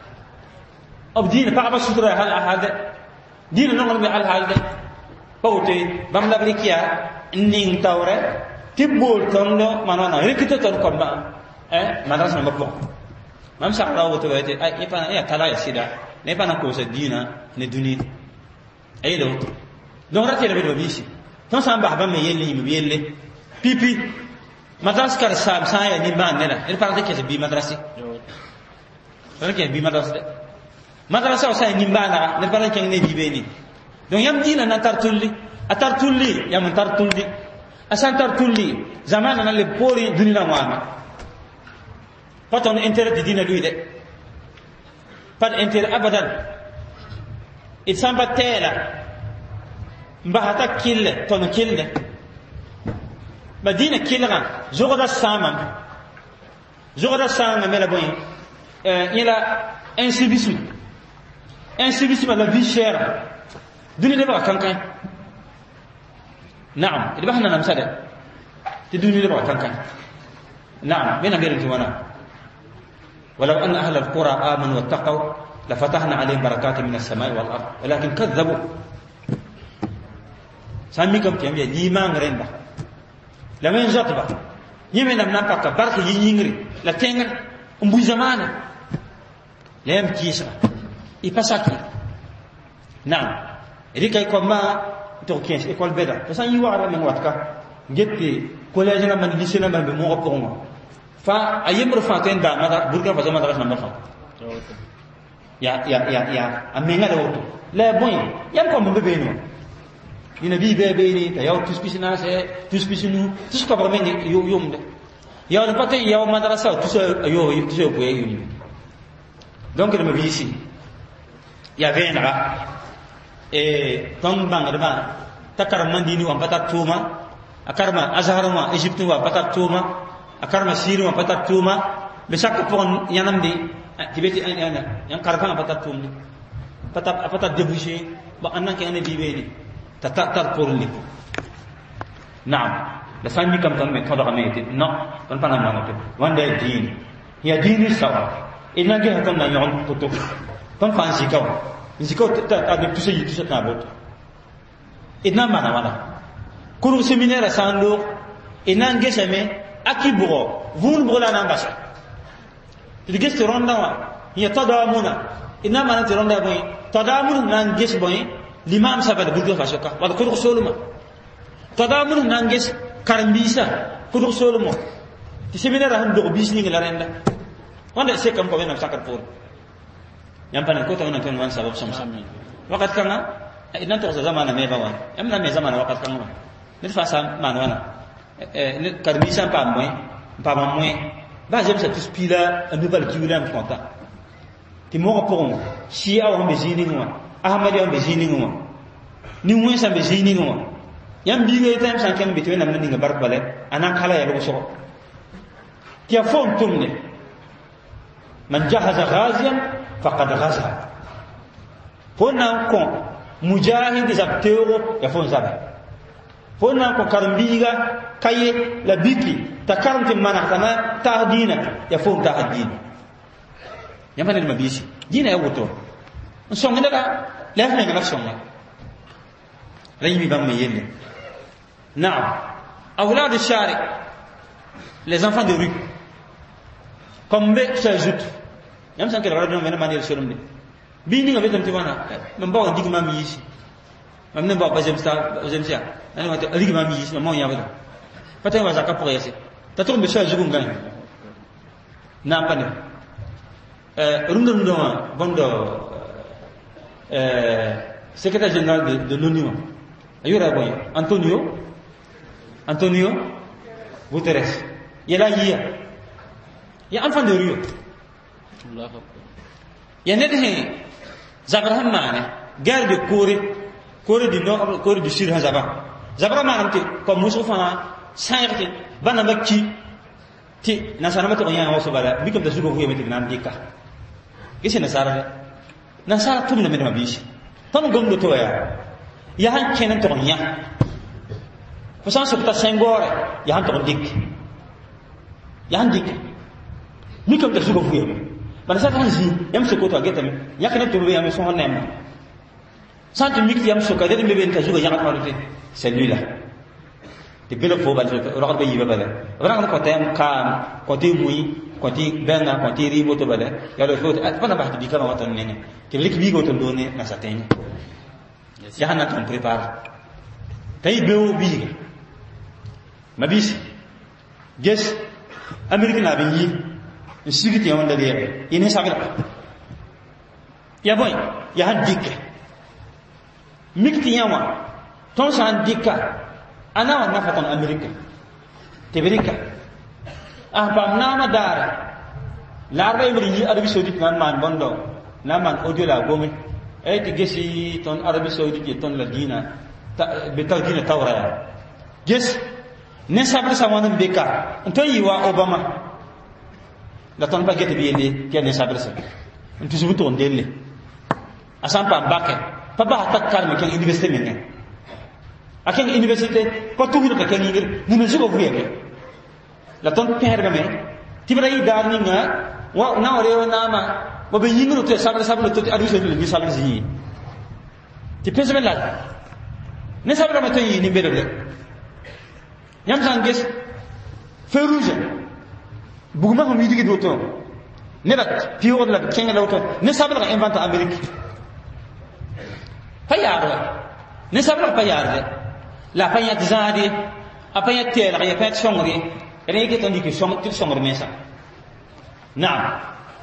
obdina pa ba sutra hal hal dina non mi al hal pawte bam la brikia ning tawra tibol tondo manana rekito ton ko ba eh magros na bokko mam sa rawo to wete ay ipa ya tala ya sida ne pa na ko sa dina ne duni ay do donc rati la be bisi ton san ba ba me yelle mi yelle pipi madras kar sam sa ya ni man nela il parle que bi madrasi parle que bi madrasi madrasa sa ni bana ne parle que ne bi beni donc yam dina na tartulli atartulli yam tartulli asan tartulli zamana na le pori dunina mama pas ton intérêt de dina lui de pas d'intérêt abadan il s'en battait là mbahata kille ton kille madina killera zogoda samam zogoda samam mela boy euh il a un civisme un civisme la vie chère duni de ba kankan naam il bahna namsada ti duni de ba kankan naam bena berin wana ولو أن أهل القرى آمنوا واتقوا لفتحنا عليهم بركات من السماء والأرض ولكن كذبوا سامي كم تيم ليمان رنبا لما ينجطبا يمين لم نبقى بركة ينينغري لا تنغر أمبو زمانا لا يمكيسا يبساكي نعم إذا يكون ما توكينش إيكول بدا بس أن يوارا من واتكا جتي كولاجنا من لسنا من بموغ بغما فا أيام رفاتين دا ماذا بركة فزما درس نمبر خم يا يا يا يا أمينا دوتو لا بوين يام كم ببينو ينبي ببيني تياو تسبيسنا سه تسبيسنو تسكبر مني يوم يوم ده يا نبتة يا ما درس تسا أيوه تسا بوي يوم donc le mabisi ya venra e ton bangrba takar mandini wa patat tuma akarma azharma egypte wa patat tuma akarma siru wa patat tuma be sak pon yanamdi tibeti ana yan karfan patat tuma patat patat debouché ba anna ke ana bibeni tata tar porli naam la famille kam tan me todara meti non tan pana manote wanda din ya dini sawa ina ge hatam na yon toto ton fan zikaw zikaw ta ta tu se yitu sa tabot ina mana mana kuru seminaire sando ina ge seme akibro vun bola na ngasa ti ge se ronda wa ya tadamuna ina mana ti ronda boy tadamun nan ge se boy l'imam sabal budu fa shaka wa kuru soluma tadamun nan ge karambisa kuru soluma ti seminaire han do bisni la renda wanda se kam ko wenam sakar pour yam pan ko tawna ton wan sabab sam sam wakat kana idan to zamana me bawan yam na me zamana wakat kana ne fa sam man wana ne karmisa pa moy pa ma moy ba jem sa tuspila an bal kiwlam konta ti mo ko pon shi aw be jini ngwa ahmadi am be jini ngwa ni mo sa be jini ngwa yam bi ngai tam san ken bitwe nam ni nga bar bale ana kala ya ko so ti afon tumne من جهز غازيا فقد غزا فونا كون مجاهد زبتيرو يفون زبا فونا كون كرمبيغا كاي لا بيكي تكرمت منحتنا تهدينا يفون تهدين يمن المبيسي دينا يوتو نسون ندغا لا فنغا نفسون ريمي بام يين نعم اولاد الشارع les enfants de rue comme be s'ajoute yam san kala radio mena manir solum de bi ni ngabe tamti wana man bawa dig ma mi yisi man ne ba ba jem sta jem sia ani ma te dig ma mi yisi ma ya bada pata wa zakka pour yesi ta to be s'ajoute ngai na pa ne euh rumdum do bondo euh secrétaire général de, de l'ONU ayura boy Antonio Antonio Guterres yela yiya ya enfant de rue ya ne de zabraham mane garde kore kore du nord kore du sud hazaba zabraham mane comme musufa sayrti bana bakki ti nasara mata onya waso bala bikom da sugo huye meti nan dika kisi nasara nasara tum na medama bishi tam gomdo to ya ya han kenan to nya fasan so ta sengore ya han to dik ya han dik ni comme da sugo fuye man sa tan zi yam so ko to ageta ya kana to yam so honem sa to mik yam so ka de be ben ta sugo ya ka to celui-là te bilo fo ba to ro ba yiba bala ro ko tem ka ko ti mui ko ti benga ko ti ribo to bala ya lo fo pa na ba ti ka ma to nene te lik bi go to do ne na sa ten ya hana ton prepare tay be o bi mabis yes american abin yi sigiti ya wanda ya ine sagra ya boy ya hadike mikti yawa ton san dika ana wa nafatan amerika teberika ah bam nama dara larba ibri yi arabi saudite nan man bondo na man audio la gomi e ti gesi ton arabi saudite ton la dina be tal dina tawra ges ne sabra sawana beka to yiwa obama la ton pa gete biende ke ne sabra sa ntu subu to ndelle asan pa bakke pa ba ta karme ke université men aken université ko tuhu ka ken ngir ni me suko fuye la ton père game tibra yi dar ni nga wa na ore wa na ma wa be yingro to sabra sabra to adu se ni sabra zi ti pese bela ne sabra ma to yi ni bele nyam sanges feu rouge buguma ko mi digi do to ne ba pior la kenga la to ne sabra ka inventa Amerique payar ne sabra payar la payat zadi apayat tel ya payat songri rege to ndiki song ti songri mesa naam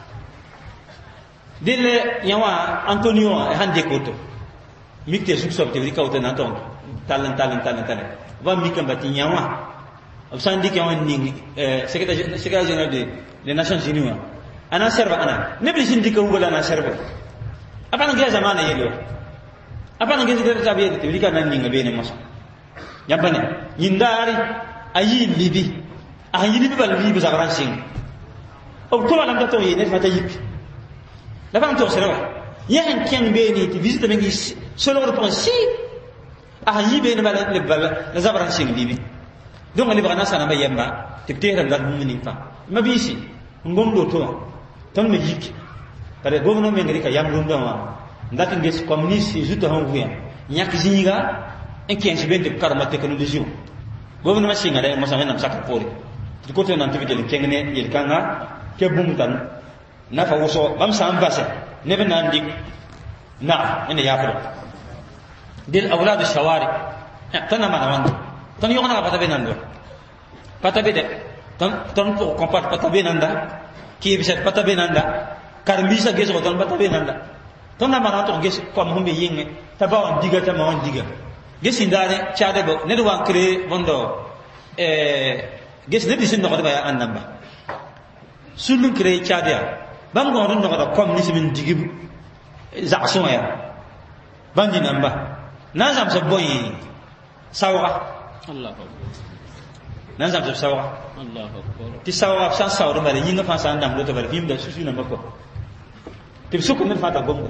dile yawa Antonio hande koto mikte sukso te rika uta na ton talan talan talan talan va mikam bati yawa absan dik yawa ni secrétaire secrétaire général des des Nations Unies ana serva ana ne bi sindi ko wala na serva apana ge zamana yelo apana ge de tabiye te rika nan ni ngabe ne masa yambane yindari ayi libi ayi libi bal libi zagran sing o to lam to yi ne fata yip la bam to serva yahan ken be ni ti visite me ngi solo ko si ayi be ne bal le bal la zagran sing libi donc le bana sana ba yamba te tere dal mum ni fa mabisi ngom do to tan me yik kare gouvernement me ngi ka yam dum do ma ndati ngi communiste juto han wuya nyak zinga en quinze bende karma technologie gouvernement singa de mo sa menam sakka pori di côté nan tibi de kengne yel kanga ke bum tan na fa woso bam sa ambase ne be nan dik na ene yapro dil awlad ash-shawari tan ma na tan yo na pata be nan do pata be de tan tan ko compat pata be nan da ki bi set pata be nan da karmi sa geso tan pata be nan da tan na ma na to geso ko mo be yinge tabawan diga ta ma on diga gesi ndane chaade bo ne do wan créer mondo eh gesi ne disin no ko ba annamba sulu créer chaade bam go no ko comme ni simin digib za soya bandi namba na zam sa boy sawa Allah na zam sa sawa Allah akbar ti sawa sa sawa do bari yinga fa sa ndam do to bari fim da susu na mako ti suku ne fa ta gonga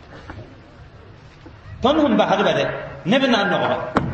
ton hum ba hada bade nebna nogba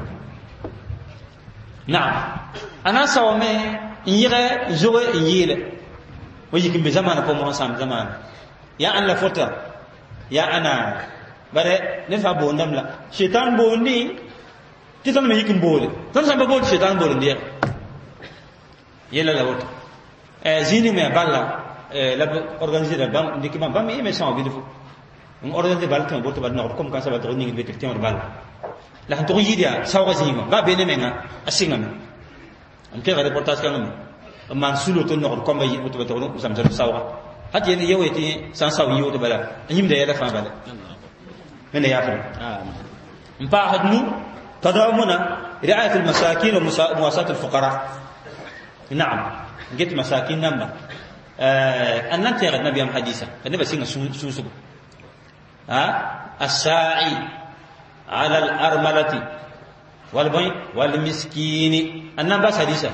naam ana sawme yire zoe yile wajikim be zamana ko mo sam zamana ya an la fota ya ana bare ne fa bo ndam la shaitan bo ni ti tan me yikim bole tan sam bo shaitan bo ndiye yela la wota e zini me balla e la organiser la bam ndiki bam bam me sama bi defu on organiser bal tan bo to bal no comme quand ça va tourner be te bal la to yidia sawga zima ba bene menga asinga me am ke reportage kan man sulo to no ko mbay mutu to no sam sam sawga hadi yene yeweti san saw yi to bala yim de yela fa bala mena ya fa mpa hadnu tadamuna ri'ayat al-masakin wa muwasat al-fuqara na'am get masakin namba euh annati ya nabi am hadisa ne ba singa susu ha as-sa'i على الأرملة والبين والمسكين النبأ حديثا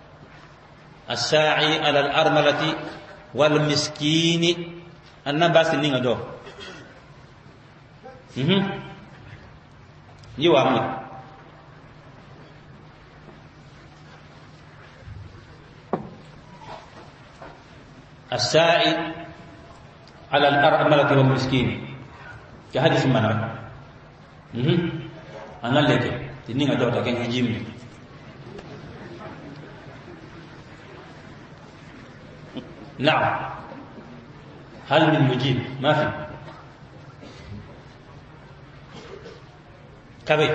الساعي على الأرملة والمسكين النبأ سنين دو mhm يوامي الساعي على الأرملة والمسكين كحديث منع mhm ana leke tininga dota ken hijimni na'am hal min mujib ma fi kabe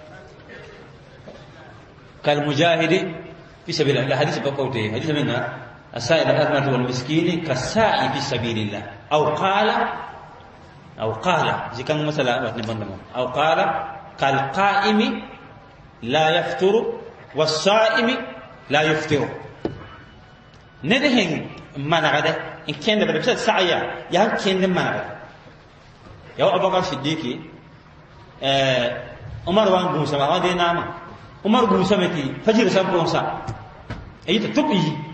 kal mujahidi fi sabilillah la hadith baqawti hadith minna as-sa'il al-armatu wal miskin kas-sa'i fi sabilillah aw qala أو قال إذا كان مثلا أو قال كالقائم لا يفطر والصائم لا يفطر ندهن من غدا إن كان ده بس سعيا يا كان من غدا يا أبو بكر الصديق عمر وان بوسا ما هذا نام عمر بوسا متي فجر سام بوسا أي تطبي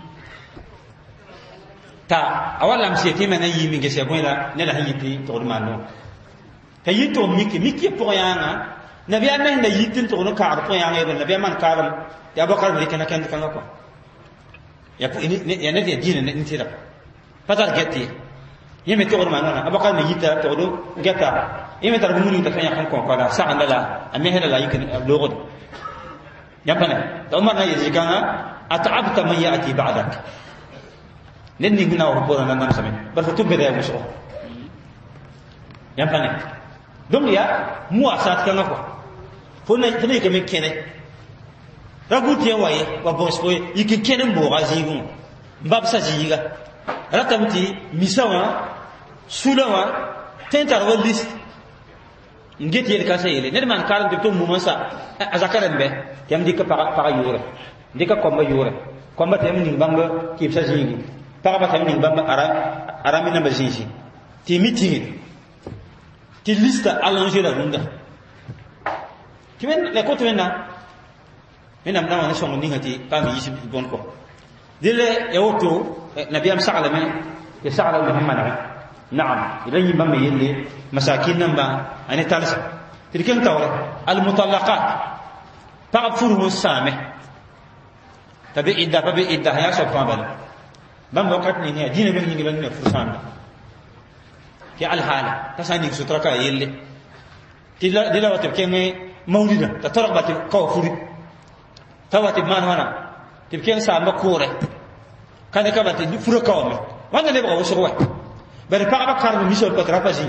ta awala msieti mena yimi ngese kwela nela hayiti to mano kayito miki miki po yanga nabi anna na yitin to no kar po yanga ibn nabi man karam ya bakar ni kana kan kan ko ya ko ini ya ne dina ne intira patar geti yeme to orma nana abaka ne yita to do geta yeme tar bumuni ta fanya kan kon kala sa andala ame hela la yikin logod yambana to umar na yezi kana at'abta man yati ba'dak nenni gina o pora nan nan same bar fa tubbe da muso yambana donc ya moi sat kan ko fo na tene ke me kene raguti waye wa bospo yiki kene mbo gazigun mbab sa jiga ratamti misawa sulawa tentar wa list ngeti yel kasa yele ne man karam de to mumansa azakaram be yam dikka para para yura dikka komba yura komba tem ni bamba ki sa jigi para ba tem ni bamba ara ara mina ba jigi ti meeting ti lista allonger la runda ki men le ko tena menam na wana songo ningati pa mi yisi bon ko dile yawoto nabiyam sa'alama ya sa'ala muhammad نعم إلى يبما يلي مساكين نبا أنا تالس تلكين توري المطلقات تعرفوه السامة تبي إدّا تبي إدّا هيا سبحان الله بام وقت نيني دين من يجي لنا فرسان في الحالة تسانيك ستركا يلي تلا دلا وتبكين مولدا تترك بات كوفري توات مان هنا تبكين سامة كورة كان كبات فرق كومي وانا نبغى وسروه bari paɣaba karmi misol patra pasi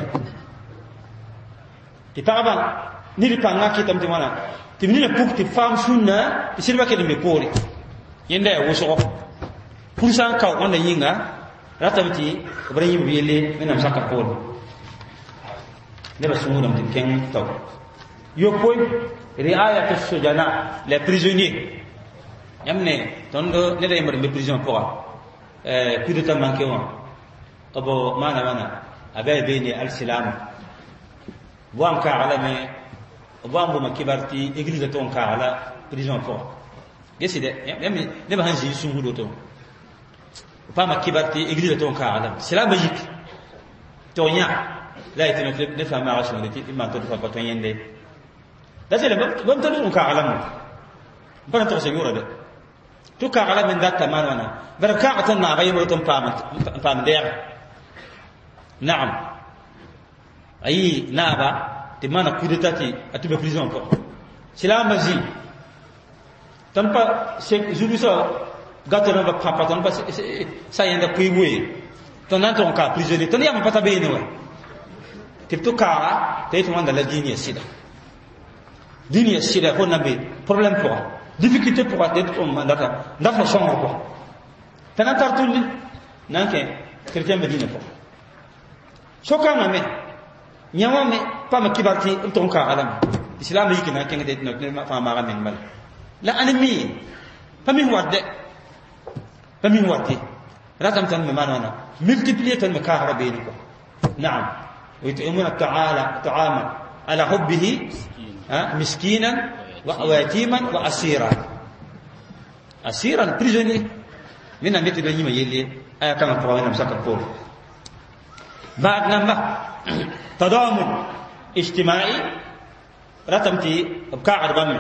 ti paɣaba ni di panga kitam ti wana ti ni le puk ti fam sunna ti silba ke me pori yenda ya woso pour san ka wanda yinga ratamti ibrahim biele menam saka pori ne ba sunu dam ti ken taw yo koy riayat as-sujana les prisonniers yamne tondo ne day mbar be prison pour euh coup de temps manqué wa abo mana mana abai beni al-salam wan ka ala me wan bu makibarti église ton ka ala prison fort geside yami ne ba hanji sungu do to pa makibarti église ton ka ala c'est la magique to nya la ite ne ne fa ma rasul ti ma to fa to yende da c'est le bon to ton ka ala mo bana to se yura de to ka ala men datta mana barakatan na gayo to pam pam der نعم أي نابا تمانا كودتاتي أتبع prison ko sila mazi tanpa julu sa gato na papa tanpa sa yenda kuiwe tonanto ka prisonnier ton yam pata be no tipto kara te to manda la dinia sida dinia sida ko nabe problème pour difficulté pour être on mandata ndafa songo ko tanata tulli nanke chrétien medina ko soka ngame nyawa me pa makibarti ton ka alam islam yikina kenga de no fa ma ga men mal la animi pa mi wadde pa mi wadde ratam tan me manana multiplier tan me ka rabeni ko na'am wa yu'minuna ta'ala ta'ama ala hubbihi ha miskinan wa yatiman wa asira asira prisonnier mina metti do nyima yelle aya kama ko wona saka ko بعد نما تضامن اجتماعي رتمتي بكاعد بامي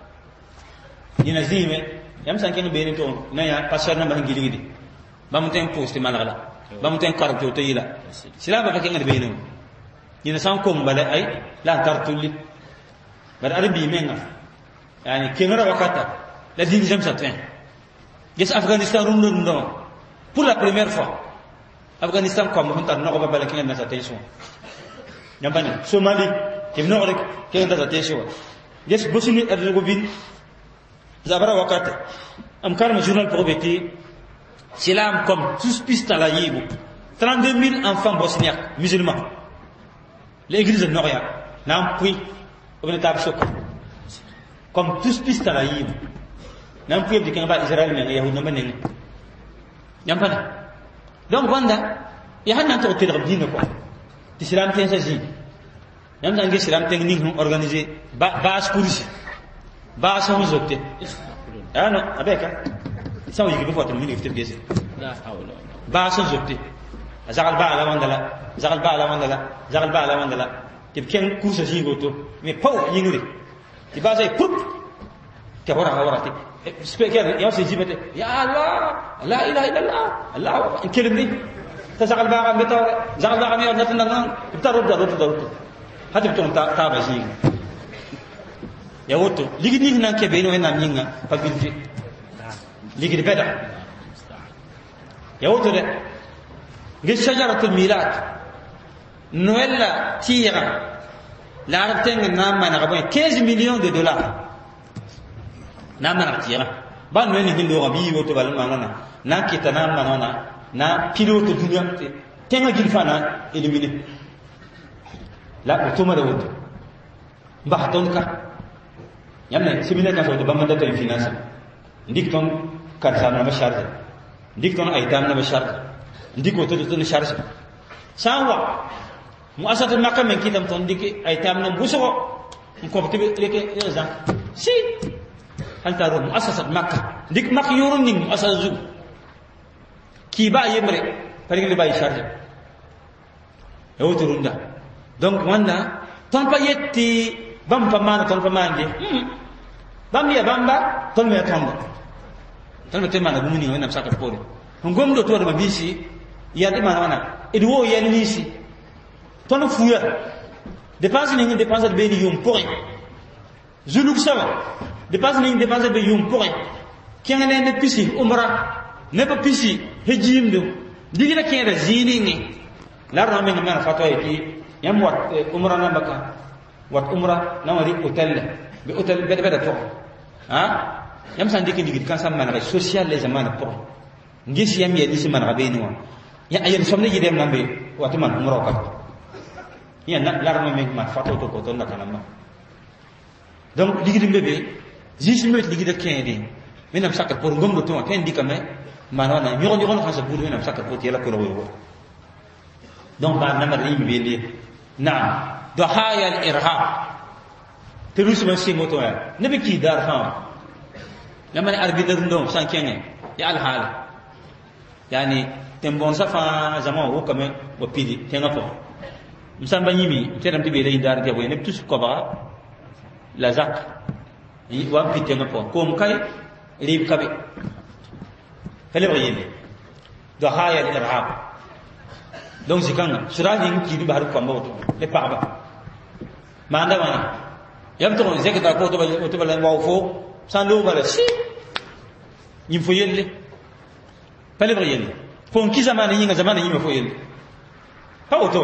ينزيمه يمسان كانوا بينتون نيا باسر نما هنجيليدي بامتين بوست مالغلا بامتين كارتو تيلا سلا با كان بينهم ينسان كوم بلا اي لا ترتولي بل اربي منغا يعني كينرا وقتا la dixième satrin yes Afghanistan rundun do pour la première fois Afghanistan comme on t'a non ba bala kinga na attention nyambani Somalie kim no rek kinga na attention yes Bosnie et Herzégovine zabara wakati am karma journal probeti silam comme tous piste la yibu trente-deux mille enfants bosniaques musulmans l'église de Noria nam puis on est à choc comme tous piste la yibu nam puis de kinga Israël mais yahud no manen nyambani donc wanda ya hanna to tir dine ko islam ten saji yam dangi islam ten ni organiser ba base kursi ba so zote ano abeka sawi gibi foto mi ngi tibgese la hawla ba so zote zagal ba ala wandala zagal ba ala wandala zagal ba ala wandala tibken kursa jigoto mais paw yingri ti ba say pup ke hora hawrati speaker ya se jibete ya allah la ilaha illallah allah kelimni ta zakal baga mi tawre zakal baga mi on tan nan ta ro da ro da ro hati ton ta ta ba shi ya woto ligi ni nan ke be no en nyinga pa bilfi ligi de beda ya woto de ngi shajaratul milad noella tira la arteng na mana ga quinze millions de dollars na mana tira ban men ni ndo bi woto bal manana na kitana manana na pilote dunya tenga gilfana éliminer la to mara woto ba ton ka yamne simile ka so de bamanda tay finance ndik ton kar sama na charge ndik ton ay tam na charge ndik woto to na charge sawa muasat makka men kitam ton ndik ay tam na buso ko ko tibe reke rezan si anta ro muasasat makka ndik mak yorun ning muasasat zu ki ba yemre pare ngi bay charge e woto runda donc wanda ton pa yetti bam pa man ton pa manje bam ya bamba ton me tombo ton me temana bu muni wona saka pore ngom do to do bisi ya de mana wana e do ya ni si ton fuya dépense ni dépense be ni yum pore zuluk sawa dépense ni dépense be yum pore kenga ne pisi umra ne pa pisi hejim do digina kenda zini ni la ramen ngana fatwa yi yam wat umra na baka wat umra na wari hotel be hotel be be da to ha yam san dikki dikki kan sam man ra social les zaman pour ngis yam ya disi man rabe ni wa ya ayen somne yidem nambe wat man umra ka ya na la ramen ma fatwa to ko to na kanama donc dikki dimbe be jis met dikki da kendi menam sakka pour ngom do to ken dikame manana ñoro ñoro xassa buru menam sakka pour yela ko lo donc ba namar ni beli naam ضحايا الارهاب تروس مسي موتويا نبي كي دار فام لما اربي درندوم سان كيني يا الحال يعني تمبون صفا زمان هو كمان وبيدي تنغفو مسان بنيمي تيرم تبي لي دار دي بو نب توس كوبا لا زاك يي وام بي تنغفو كوم كاي ريب كابي فلي بيني ضحايا الارهاب donc zikanga sura ni ki di bahar ko mawto le paaba manda wana yam to zekata ko to ba to ba wa fo san lo bala si ni fo yelle pale ba yelle fo ki zamana yinga zamana yima fo yelle pa auto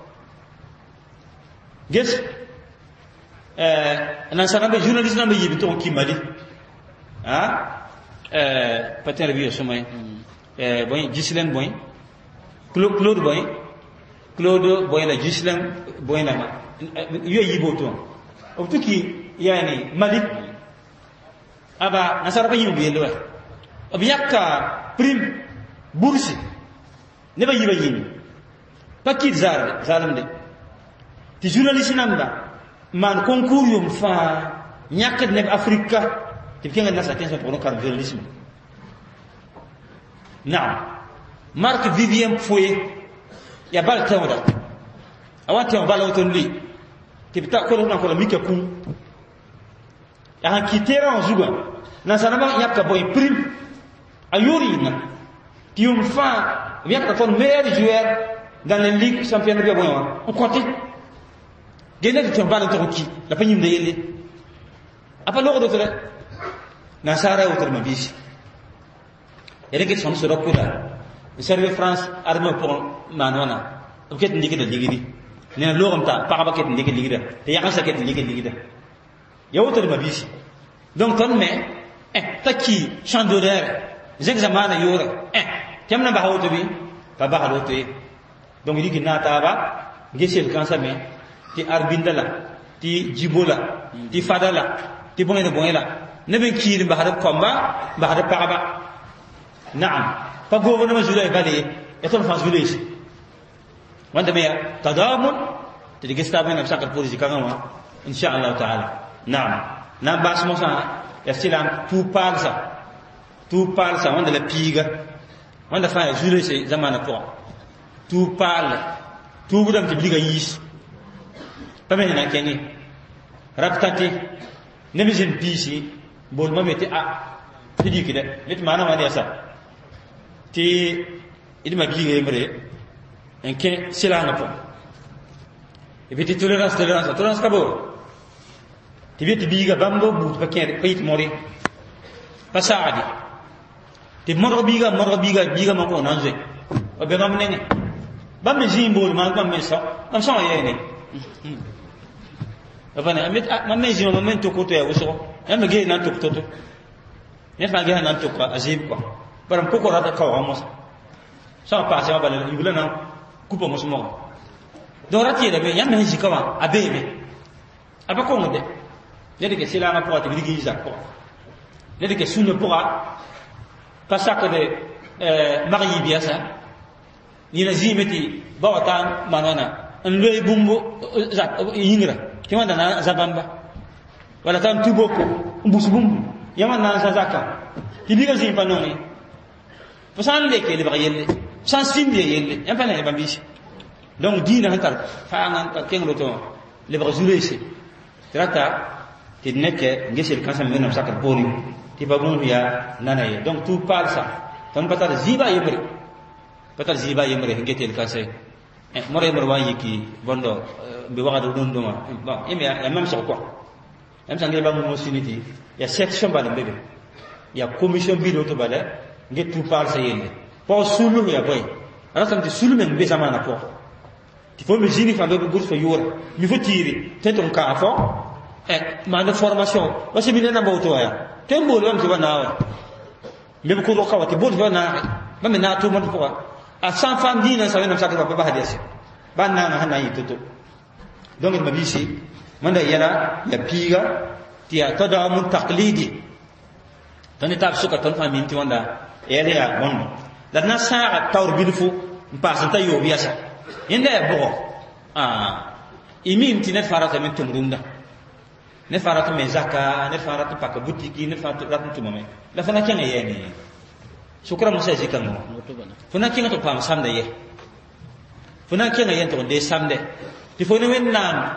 ges euh nan sana be journaliste na be yibi to ki mali ha euh pater bi somay euh boy gislen boy Claude Boy Claude Boy la Gislam Boy la yo yiboto o tuki yani Malik aba nasara ba yibo yelo abi yakka prime bourse ne ba yiba yini pakit zar zalam de ti journaliste namba man concours yum fa nyakat ne Afrika ti kenga nasa tension pour no journalisme naam Marc Vivien Foye ya bal tawda awati on bala oton li tibta ko na ko la mika kum ya han kitera on zuga na sanaba yakka boy prime ayuri na tium fa yakka ton meilleur joueur dans les ligues championnat bi boy on compte gene de ton bala to ki la panyim de yelle apa lo do tere na sara otor mabisi ere ke son so rokula serve France arme pour manwana o ket ndigi da digiri ne lo gamta pa ba ket ndigi digida te ya kasa ket ndigi digida yawto ma bisi donc ton me eh taki chandelier zexamana yore eh temna ba hawto bi ba ba hawto donc digi na ta ba gesel kansa me ti arbindala ti jibola ti fadala ti bongena bongela ne ben kiri ba hada komba ba hada pa ba naam fa gouvernement julay balé eton France village wanda meya tadamun te gesta ben sakal police kangama inshallah taala naam na bas mo sa ya silam tu palsa tu palsa wanda la piga wanda fa julay se zamana to tu pal tu budam te biga yis pamene na kengi raptati nemizin pisi bol mamete a tidi kide mit mana wani asa ti idima biige mbre en ke silanga po e biti tolerance tolerance tolerance ka bo ti biti biga bambo bu ba ken payit mori pasadi ti moro biga moro biga biga ma ko nanze o be mam nene bam me jimbo ma bam me sa am sa yene abana amit mam me jimbo mam to ko to ya uso am ge nan to to to ne fa ge nan to ko azib ko baram ko ko rata ka wa mo sa pa sa ba le yugla nan kupa mo mo do rati da be yam me jikawa abebe abako mo de ne de sila na po ati bigi za ko ne de sunne po pasaka de euh mari biasa ni na zimeti bawatan manana an loy bumbu za yingra ki wanda na zabamba wala tan tuboko mbusu bumbu yaman na zaka ki diga zim panoni fasan le ke le bagayelle sans simbi yelle en fa ne bambi donc dina hantar fa ngan ta kenglo to le bagazulese trata ti neke ngesel kansa menam sakal poli ti babun ya nanaye donc tout parle ça ton patar ziba yemre patar ziba yemre ngetel kansa e more more wayi ki bondo be wagado don doma bon e ya même ça quoi même ça ngeba mo siniti ya section bale bebe ya commission biro to bale nget tout parle ça yelle po sulu ya boy ala tam ti sulu men be zamana po ti fo me jini fa be bourse fa yora mi fo tiri teton ka fo e ma de formation wasi bi na bawto ya tembo lo am ti bana le ko do kawati bo do na ba me na to mo ko a san fam dina sa wenam sakata ba hadisi banna na hana yituto donc ma bisi manda yana ya piga ti ya tada mun taqlidi tani tab suka ton famin ti wanda ele ya bon la na sa tawr bilfu mpasa ta yo biasa yenda ya bo ah imim ti net farata min tumrunda ne farata me zaka ne farata pak butiki ne farata rat tumame la fana kenga yeni sukra musa zikan mo fana kenga to pam samde ye fana kenga yen to de samde ti fo ne wennan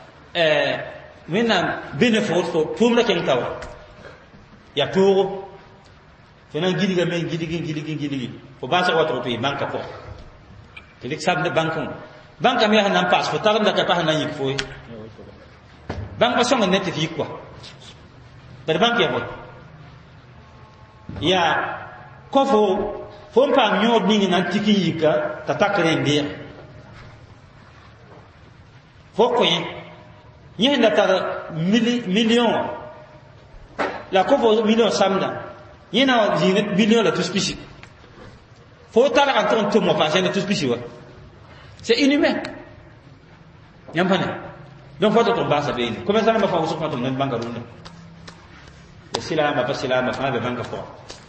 eh wennan benefit fo fum la kenga taw ya to fana gidi ga men gidi gidi gidi gidi fo ba sa wato to banka ko te lik samde bankon banka me hanan pass fo taram da ka pa hanan yik fo bang pa songa net fi quoi ber bang ya boy ya ko fo fo pa nyod ni nan tiki yika ta takre ndir fo ko yi yen da tar million la ko fo million samda yena jinet million la tout spécifique faut tar en ton to mo pa c'est tout spécifique c'est inhumain yam fa donc faut to basa be ni comme ça ma fa usu fa to nan banga runda ya sila ma fa sila ma fa be banga fo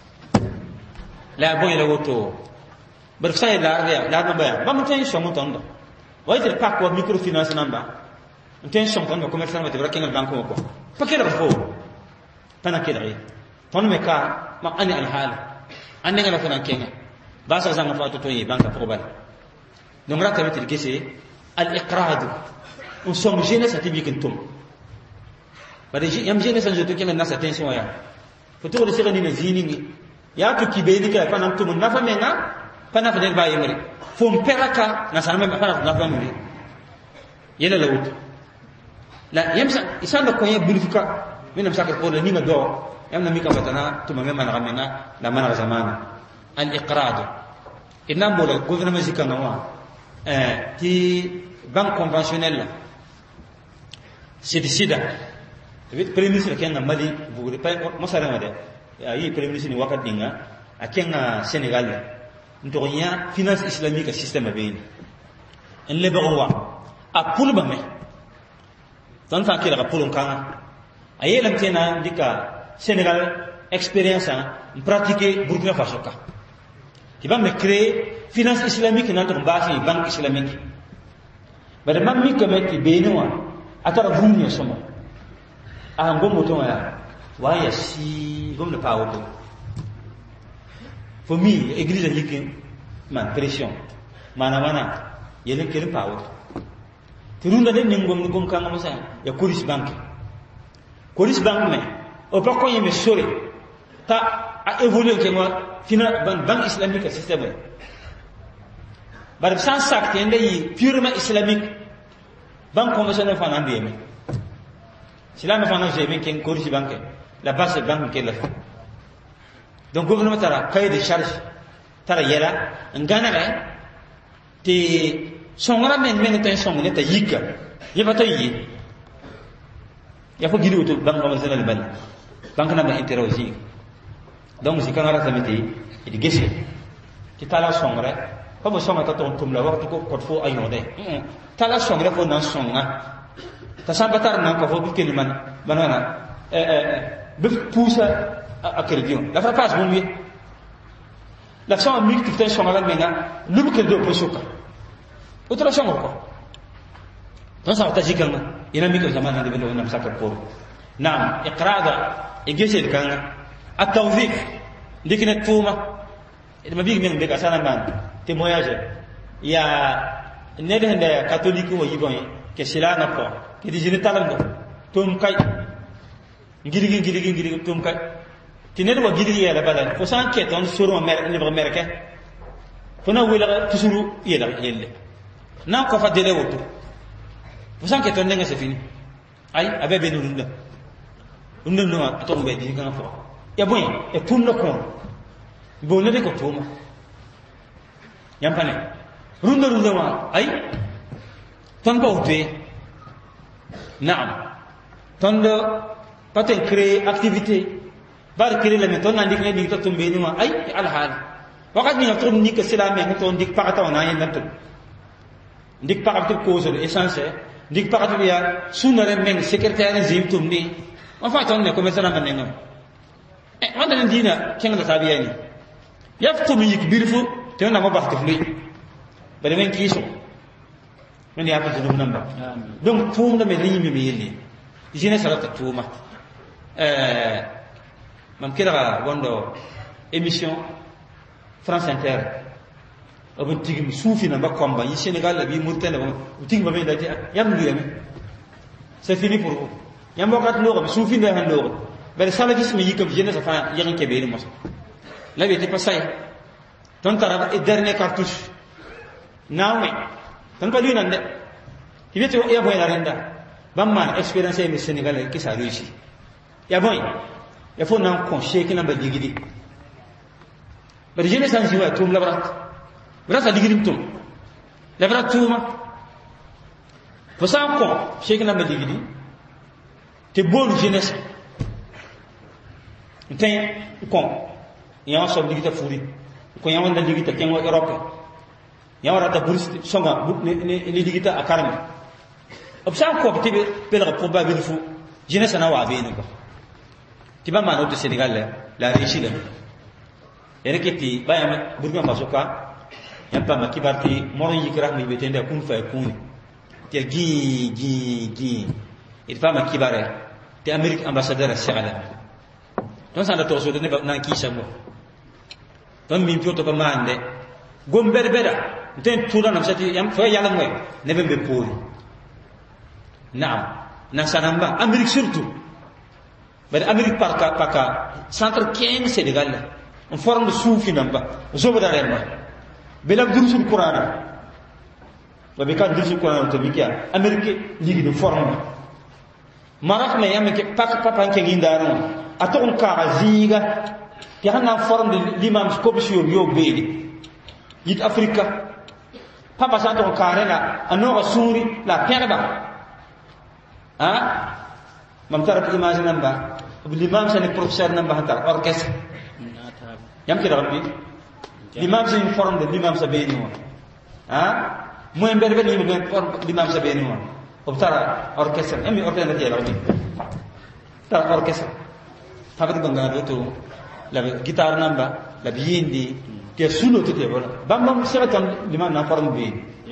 la boy la woto bar sai la ya la ma ba ba mo tan so mo tondo way te pak ko microfinance namba ten so tondo commerçant ma te bra kengal banko ko pa kela fo pana kela yi ton me ka ma ani al hal ande ngala fa na kenga basa zanga fa to to yi banka ko bal donc ra tamit ke c'est al iqrad on somme jeunesse atibi kentum bari yam jeunesse je to kenga na sa tension ya faut to le sere ni zini ya to kibeni ka fa nam tum na fa menga fa na fa del baye mari fo mperaka na sa me fa na fa mari yela la wut la yam sa isando ko ye bulfuka minam sakar ko ni nga do yam na mi ka batana to me man ramena la man zamana al iqrad inam bola gouvernement zikanga wa eh ti banque conventionnelle c'est du sida le premier ministre qui est en Mali vous ne pas moi ça là il premier ministre ni wakat dinga akenga Sénégal ntonya finance islamique système bien en le barwa a pour ba me ton fa kila ka pour kan ayela tena dika Sénégal expérience en pratiquer Burkina Faso ka qui va me créer finance islamique dans notre base banque islamique mais même mi comme ti benoa atara vumni somo a ngomo to ya waya si gom le pawo to for me église likin man pression mana mana yele kele pawo turunda de ngom ngom kan mo sa ya Coris bank Coris bank me o pa ko yeme sore ta a évoluer ke moi fina ban banque islamique système bar san sak tende yi purement islamique ban convention fa nan deme islam fa nan jeme ken korsi banque la base banque ken la fa donc gouvernement tara cahier de charge tara yela ngana ga ti songra men men tan songne ta yika yeba ta yi ya fo gidu to banque convention le ban banque na ba interroger donc si kan ara tamiti idi gesse ki tala songra ko bo songa ta ton tum la waxtu ko ko fo ayode tala songra fo nan songa ta sabatar nan ko fo bi ken man banana eh eh be pousa akredio la fra passe bon lui la son mi ki tan songa la menga lu ke do posuka otra songa ko non sa ta jikan ina mi ko zamana de belo nam sakar por naam iqrada igese kan at-tawfiq dikine tuma ida mabig men be ka sana man témoignage ya nede hende catholique wo yibon ke silana ko ke di jini talam do tum kay ngiri ngiri ngiri ngiri tum kay tinede wo gidi yela bala fo san ke ton suru mer ni merke fo na wila tusuru yela yelle na ko fa dele woto fo san ke ton nga se fini ay abe be nunda nunda no to be di kan fo ya boy e tum no ko bo ne ko tuma yampane runda runda wa ay ton ba uté naam ton do paten créer activité bar créer la méthode ndik ne dik to mbeni ma ay al hal wakat ni to ni ke islamé ko to ndik pakata wana yen nato ndik pakata ko so essentiel ndik pakata ya sunare men secrétaire zim tumni en fait on ne comme ça na manen eh on da dina kenga da tabiyani yaftu mi yikbirfu te na ma baxte fli bari men kiso men ya fa dum namba donc tum da me li mi mi yeli jine salata tuma euh mam kira wondo émission France Inter obon tigim soufi na makomba yi Sénégal la bi Mauritanie ba tigim ba me dati yam lu yame c'est fini pour vous yam bokat lo soufi nda han lo bari salafisme yikam jine sa fa yakin kebe mo la bi te pasay ton tara e dernier cartouche nawe ton pa lui nande ibete ya boy la renda bamman expérience e Sénégal ki sa réussi ya boy ya fo nan kon sheki nan ba digidi bari jene san jiwa tum la brat brat digidi tum la brat tuma fo san kon sheki nan ba digidi te bolu jeunesse ten kon ya so digita furi ko ya wanda digita kengo Europe ya wara ta bourse songa ni digita akarami obsan ko tibe pela probable fu jeunesse na wa be ni ko tiba mano de Sénégal la réussite là ereketi bayam burma masoka yampa makibarti moron yikra mi betende kun fa kun te gi gi gi il fa makibare te Amérique ambassadeur à Sierra Leone non sa da to so de na kisha mo don min pioto ba mande gom berbera ten tura nam sati yam fa yalla moy ne be poli naam na sanamba Amérique surtout bari Amérique parka paka centre quinze Sénégal on forme de soufi namba zoba da remba bela durusul qur'ana ba be kan durusul qur'ana to bikia Amérique ligi de forme marak me yam ke pak papa nke ngindaro aton ka ziga ya na forme de l'imam commission yo beli yit Afrika papa sa ton karena anora suri la perba ah mam tara image namba l'imam c'est le professeur namba hatar orchestre yam ke rabbi l'imam c'est une forme de l'imam sa beni mo ah mo en berbe ni mo l'imam sa beni mo obtara orchestre emi orchestre de rabbi ta orchestre tabat bangaro to la guitare namba la biyindi ke suno to te bola bambam setan l'imam na forme be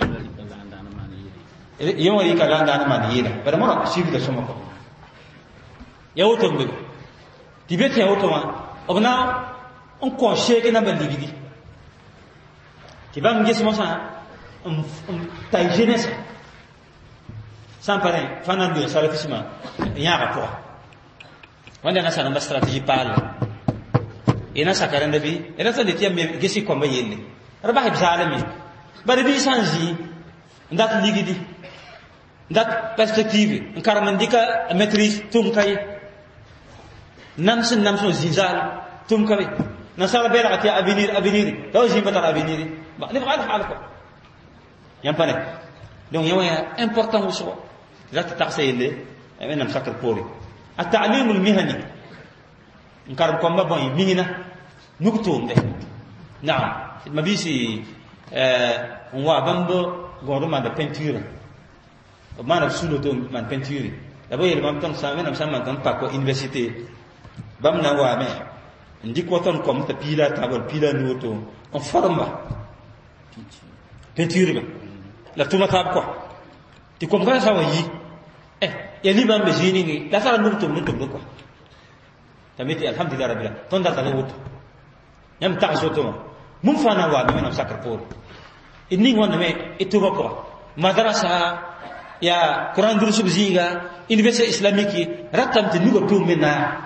yo wari kala ndana man yina bara mo sibi da somo ko yawoto mbe tibet yawoto ma obna on ko sheke na ba ligidi tibam nges mo sa um tay jeunesse sans parler fanan de salafisme yaaka ko wanda na sana ba stratégie parle ina sakaranda bi ina sa de tiam gesi ko ba yelle raba heb zalami bari bi sanji ndat ligidi ndat perspective nkarman dika maîtrise tum kay namsin namso zizal tum kay nasara bera ati avenir avenir daw jimbata avenir ba ni xal xal ko yam pane donc yow ya important wuso ذات تقسيل أنا مسكر بوري التعليم المهني نكرم كم بابا مهنة نكتوم ده نعم ما بيسي هو بامبو غورو ما ده بنتيرة ما نفسه توم ما بنتيرة لابد يلما بتم سامي نفسه ما تم باكو إنفستي بام نوا ما عندي كوتون كم تبيلا تابل بيلا نوتو أنفرما بنتيرة لا توما تابكو تكون كذا سوي eh ya ni bambe jini ni la sala nurtum nurtum ko tamiti alhamdulillah rabbil alamin ton dal dal wuto yam ta soto mum fana wa be na sakar por inni wonde me itugo ko madrasa ya quran durusu biziga université islamique ratam te nugo to mena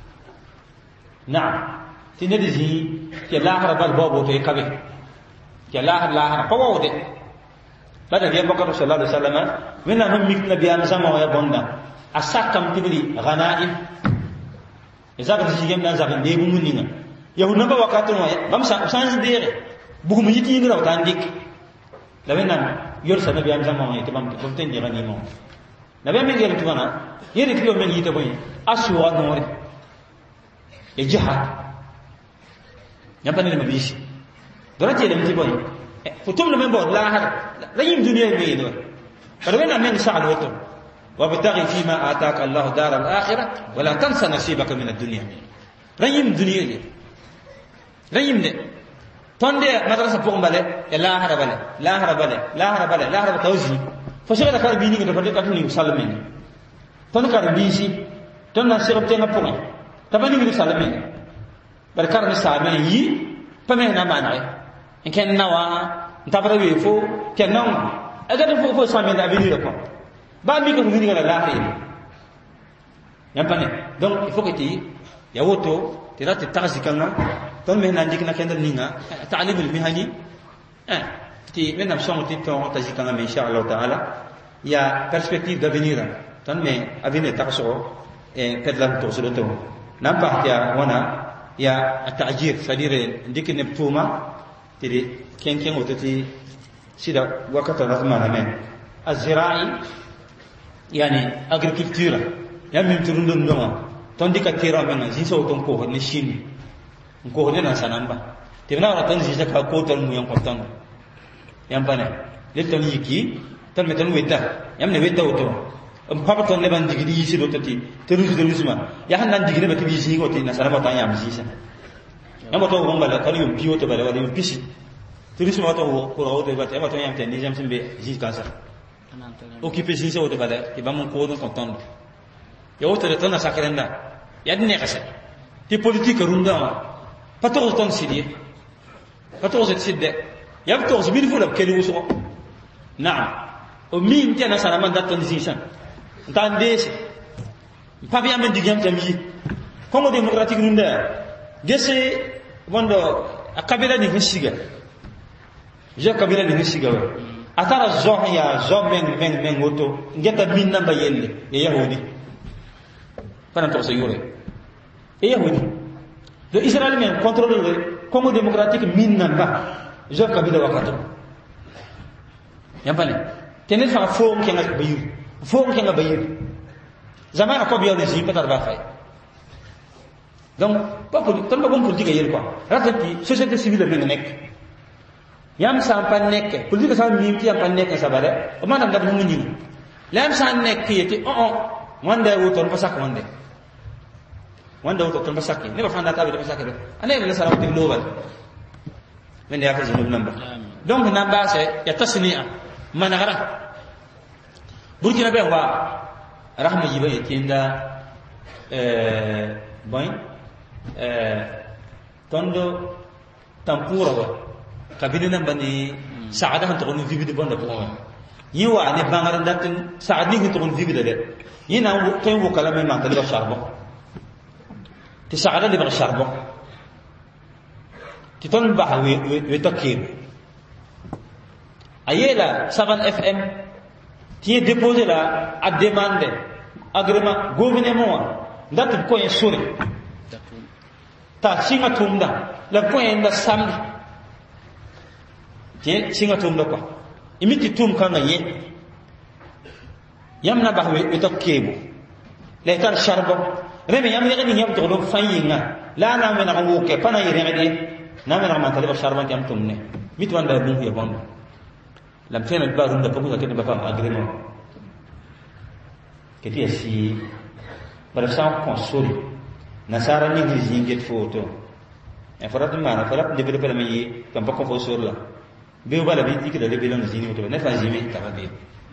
na'am tinadi zi ke lahara bal bobo to kabe ke lahara lahara pawode bada biya bakar sallallahu alaihi wasallam wena hum mikna biya sama ya bonda asakam tibli ghanaim izaba tijigem dan zaben de bu muninga yahuna ba wakatu no bam sa sans dere bugu mu yiti ngira tandik la wena yor sa nabi am sama ya tibam ko ten de gani mo nabi mi gere tubana yeri kilo men yita boy aswa no re e jihad nyapane le mabisi dorati le mti boy فتم من بعد لا هذا لا يم دنيا مين فروينا من سعد وتم وابتغي فيما آتاك الله دار الآخرة ولا تنسى نصيبك من الدنيا لا يم دنيا لي لا يم ده تندي مدرسة بوم بالله لا هذا بالله لا هذا بالله لا هذا بالله لا هذا توزي فشغل كار بيني كده فردي كاتوني سالمين تون كار بيسي تون نسير بتينا بوم تبني كده سالمين بركار نسالمين يي پمهنا ماناي en ken nawa ntabara we fo ken nawa aga fo fo samen da avenir ko ba mi ko ngini ngala lahi yampane donc il faut que ti ya woto ti rat tazikana ton me nan dikna ken ninga ta'lim al mihani eh ti menam son ti ton tazikana mais inshallah taala ya perspective d'avenir ton me avenir takso e pedlan to so to namba ya wana ya at-ta'jir c'est-à-dire dikne ptuma tiri ken ken wotati sida wakata razmana men az-zira'i yani agriculture ya min turundon doma ton dika tira men ji so ton ko ne shin ko ne na sanamba tibna wala ton ji ka ko ton mu yan ko ton yam bane le ton yiki ton me ton weta yam ne weta woto am papa ton le ban digidi yi sido tati terus terusma ya han nan digine bati bi ji ko ti na sanaba tan yam ji sa yam to ko mbala kan yum biyo to bala wala yum pisi terusma to ko ro to bati yam to yam tan ni jam sembe ji kansa occupé ji so to bala ti bam ko do ton ya woto de ton sakrenda ya dine kase ti politique runda pato ton sidie pato zet sidde ya to zbil fula keli wuso na'am o min tena sana man daton zisan tandese pa biya men digam tamyi kongo démocratique runda gese wando akabila ni hisiga je kabila ni hisiga atara zo ya zo men men men woto ngeta min namba yelle ya yahudi kana to so yore e yahudi le israël men contrôle le congo démocratique min namba je kabila wakato yambane tenel fa fo ngenga bayir fo ngenga bayir zamana ko biyo le ji patar ba fay donc pas pour tan ba bon politique yel quoi ratati société civile men nek yam sa pan nek politique sa mi ti am pan nek sa bare o manam dab mu ni lam sa nek yeti o o wanda wuton fa sak wande wanda wuton fa sak ne ba fanda tabe fa sak ane le sala wutin global men ya fa zunub namba donc namba c'est ya tasni'a managara burkina be wa rahma yiba yetinda euh boy euh tondo tampura wa kabine namba ni saada han to no vivide bonda ko yiwa ne bangaran datin saadi ni to no vivide de yina tay wo kala men man tan do sarbo ti saada li ba sarbo ti ton ba we we takir ayela seven F M tie déposer la a demande agrément gouvernement ndat ko en suri ta singa tumda la ko en da samedi tie singa tumda ko imiti tum kan ye yamna bahwe eto kebo le tar charbon reme yam yegni yam to do fayinga la na mena ko ke pana yere ngade na mena ma tale charbon yam tumne mit wanda bu ya bon lam fena ba runda ko ko ke ba fam agrément ke ti si par exemple console nasara ni ngi get photo e farat ma farat de bele mi yi tam pa ko fo sur la be bala bi tikida de bele ni to ne fa jimi ta ba be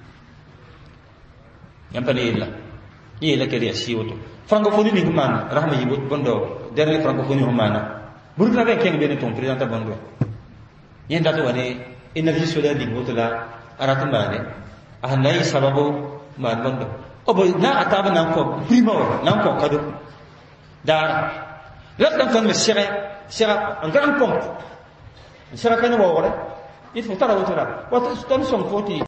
yam pa ni la ni la ke si woto francophonie ni man rahma yi bondo dernier francophonie humana burkina be ken be ne ton président bondo yenda to wane énergie solaire di woto la aratu mane ahanai sababu man bondo obo na ataba nan ko primo nan ko kado da la kan me sera sera en grand compte sera kan wo wala il faut tara woto la wato ton son foti